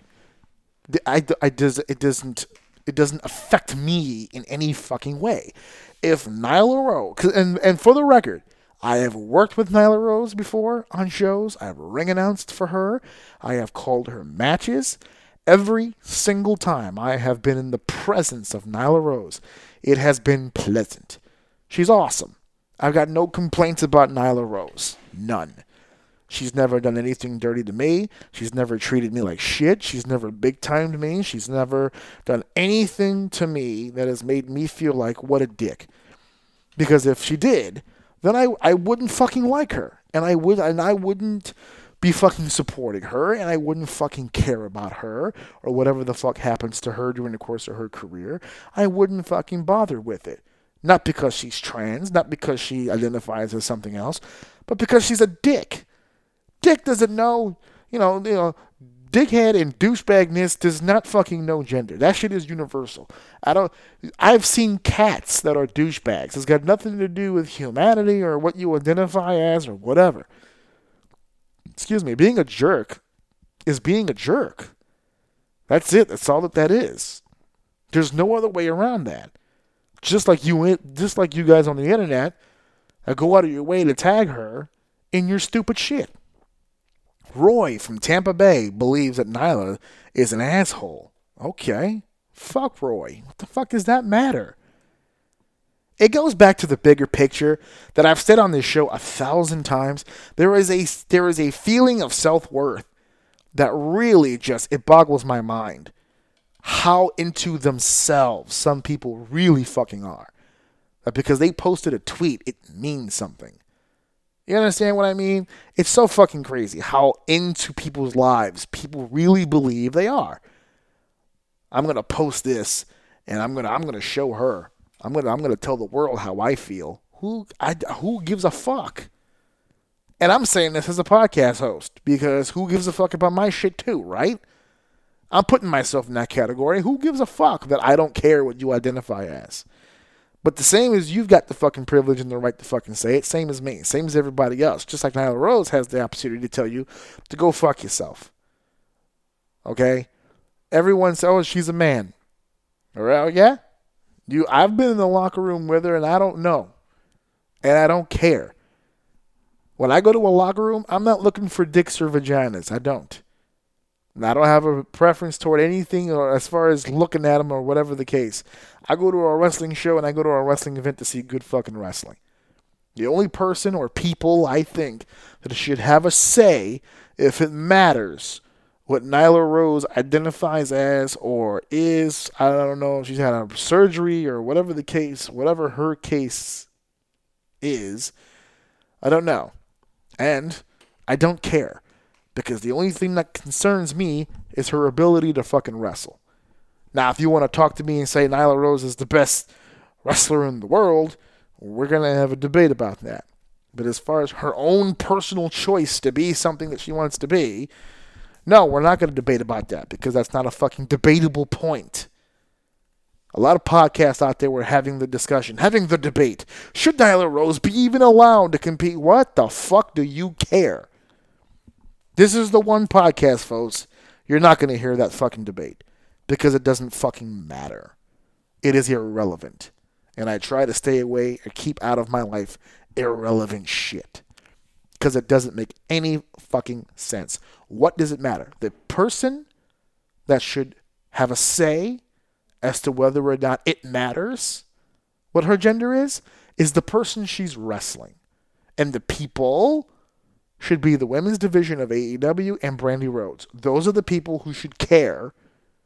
It doesn't affect me in any fucking way. If Nyla Rose, and for the record, I have worked with Nyla Rose before on shows. I have ring announced for her. I have called her matches. Every single time I have been in the presence of Nyla Rose, it has been pleasant. She's awesome. I've got no complaints about Nyla Rose. None. She's never done anything dirty to me. She's never treated me like shit. She's never big-timed me. She's never done anything to me that has made me feel like, what a dick. Because if she did, then I wouldn't fucking like her. And I wouldn't be fucking supporting her, and I wouldn't fucking care about her or whatever the fuck happens to her during the course of her career. I wouldn't fucking bother with it. Not because she's trans, not because she identifies as something else, but because she's a dick. Dick doesn't know, dickhead and douchebagness does not fucking know gender. That shit is universal. I've seen cats that are douchebags. It's got nothing to do with humanity or what you identify as or whatever. Excuse me, being a jerk is being a jerk. That's it. That's all that is. There's no other way around that. Just like you guys on the internet that go out of your way to tag her in your stupid shit. Roy from Tampa Bay believes that Nyla is an asshole. Okay. Fuck Roy. What the fuck does that matter? It goes back to the bigger picture that I've said on this show 1,000 times. There is a feeling of self-worth that really it boggles my mind. How into themselves some people really fucking are. That because they posted a tweet, it means something. You understand what I mean? It's so fucking crazy how into people's lives people really believe they are. I'm gonna post this, and I'm gonna show her. I'm gonna tell the world how I feel. Who gives a fuck? And I'm saying this as a podcast host because who gives a fuck about my shit too, right? I'm putting myself in that category. Who gives a fuck that I don't care what you identify as? But the same as you've got the fucking privilege and the right to fucking say it, same as me, same as everybody else. Just like Nyla Rose has the opportunity to tell you to go fuck yourself. Okay? Everyone says, oh, she's a man. All right, yeah? I've been in the locker room with her, and I don't know. And I don't care. When I go to a locker room, I'm not looking for dicks or vaginas. I don't. And I don't have a preference toward anything or as far as looking at them or whatever the case. I go to a wrestling show and I go to a wrestling event to see good fucking wrestling. The only person or people I think that should have a say if it matters what Nyla Rose identifies as or is, I don't know if she's had a surgery or whatever the case, whatever her case is, I don't know. And I don't care. Because the only thing that concerns me is her ability to fucking wrestle. Now, if you want to talk to me and say Nyla Rose is the best wrestler in the world, we're going to have a debate about that. But as far as her own personal choice to be something that she wants to be, no, we're not going to debate about that because that's not a fucking debatable point. A lot of podcasts out there were having the discussion, having the debate. Should Nyla Rose be even allowed to compete? What the fuck do you care? This is the one podcast, folks. You're not going to hear that fucking debate because it doesn't fucking matter. It is irrelevant. And I try to stay away or keep out of my life irrelevant shit because it doesn't make any fucking sense. What does it matter? The person that should have a say as to whether or not it matters what her gender is the person she's wrestling. And the people should be the women's division of AEW and Brandy Rhodes. Those are the people who should care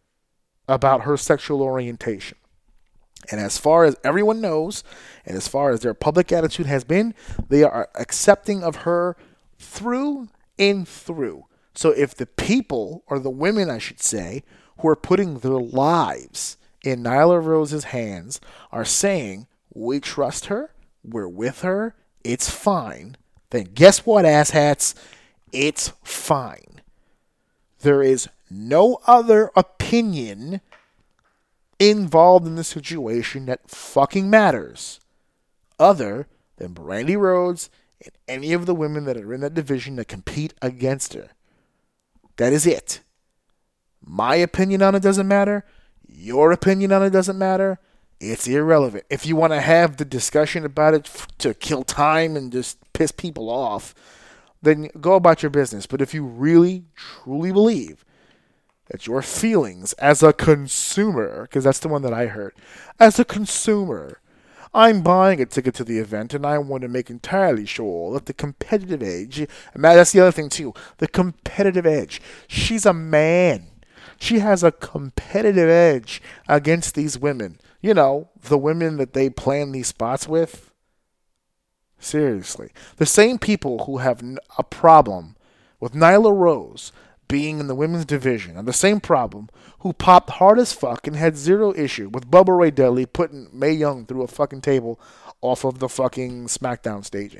about her sexual orientation. And as far as everyone knows, and as far as their public attitude has been, they are accepting of her through and through. So if the people, or the women I should say, who are putting their lives in Nyla Rose's hands are saying, we trust her, we're with her, it's fine, then guess what, asshats? It's fine. There is no other opinion involved in the situation that fucking matters other than Brandy Rhodes and any of the women that are in that division that compete against her. That is it. My opinion on it doesn't matter. Your opinion on it doesn't matter. It's irrelevant. If you want to have the discussion about it to kill time and just piss people off, then go about your business. But if you really, truly believe that your feelings as a consumer, because that's the one that I heard, as a consumer, I'm buying a ticket to the event and I want to make entirely sure that the competitive edge, and that's the other thing too, the competitive edge. She's a man. She has a competitive edge against these women. You know, the women that they plan these spots with. Seriously. The same people who have a problem with Nyla Rose being in the women's division are the same problem who popped hard as fuck and had zero issue with Bubba Ray Dudley putting Mae Young through a fucking table off of the fucking SmackDown staging.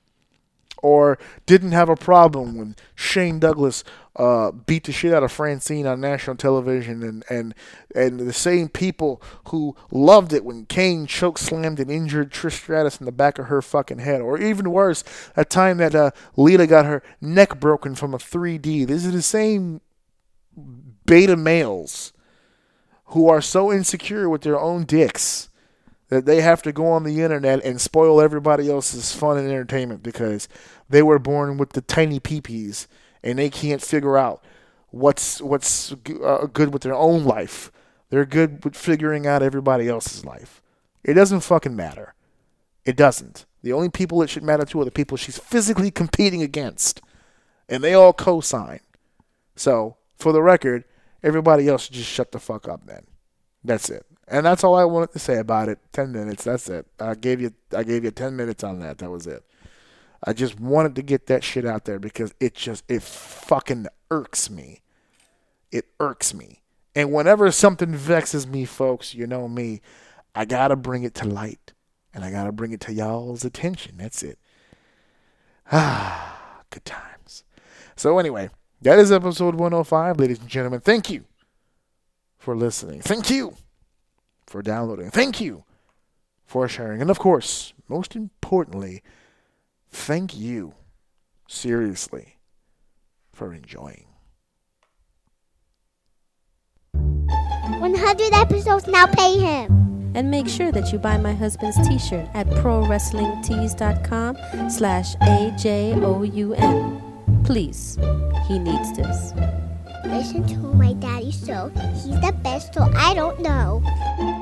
Or didn't have a problem when Shane Douglas beat the shit out of Francine on national television, and the same people who loved it when Kane chokeslammed and injured Trish Stratus in the back of her fucking head. Or even worse, a time that Lita got her neck broken from a 3D. These are the same beta males who are so insecure with their own dicks that they have to go on the internet and spoil everybody else's fun and entertainment because they were born with the tiny peepees and they can't figure out what's good with their own life. They're good with figuring out everybody else's life. It doesn't fucking matter. It doesn't. The only people it should matter to are the people she's physically competing against. And they all co-sign. So, for the record, everybody else should just shut the fuck up then. That's it. And that's all I wanted to say about it. 10 minutes, that's it. I gave you 10 minutes on that. That was it. I just wanted to get that shit out there because it fucking irks me. It irks me. And whenever something vexes me, folks, you know me, I gotta bring it to light. And I gotta bring it to y'all's attention. That's it. Good times. So anyway, that is episode 105, ladies and gentlemen. Thank you for listening. Thank you for downloading. Thank you for sharing. And of course, most importantly, thank you, seriously, for enjoying. 100 episodes, now pay him. And make sure that you buy my husband's t-shirt at prowrestlingtees.com/AJOUN. Please, he needs this. Listen to my daddy show. He's the best, so I don't know.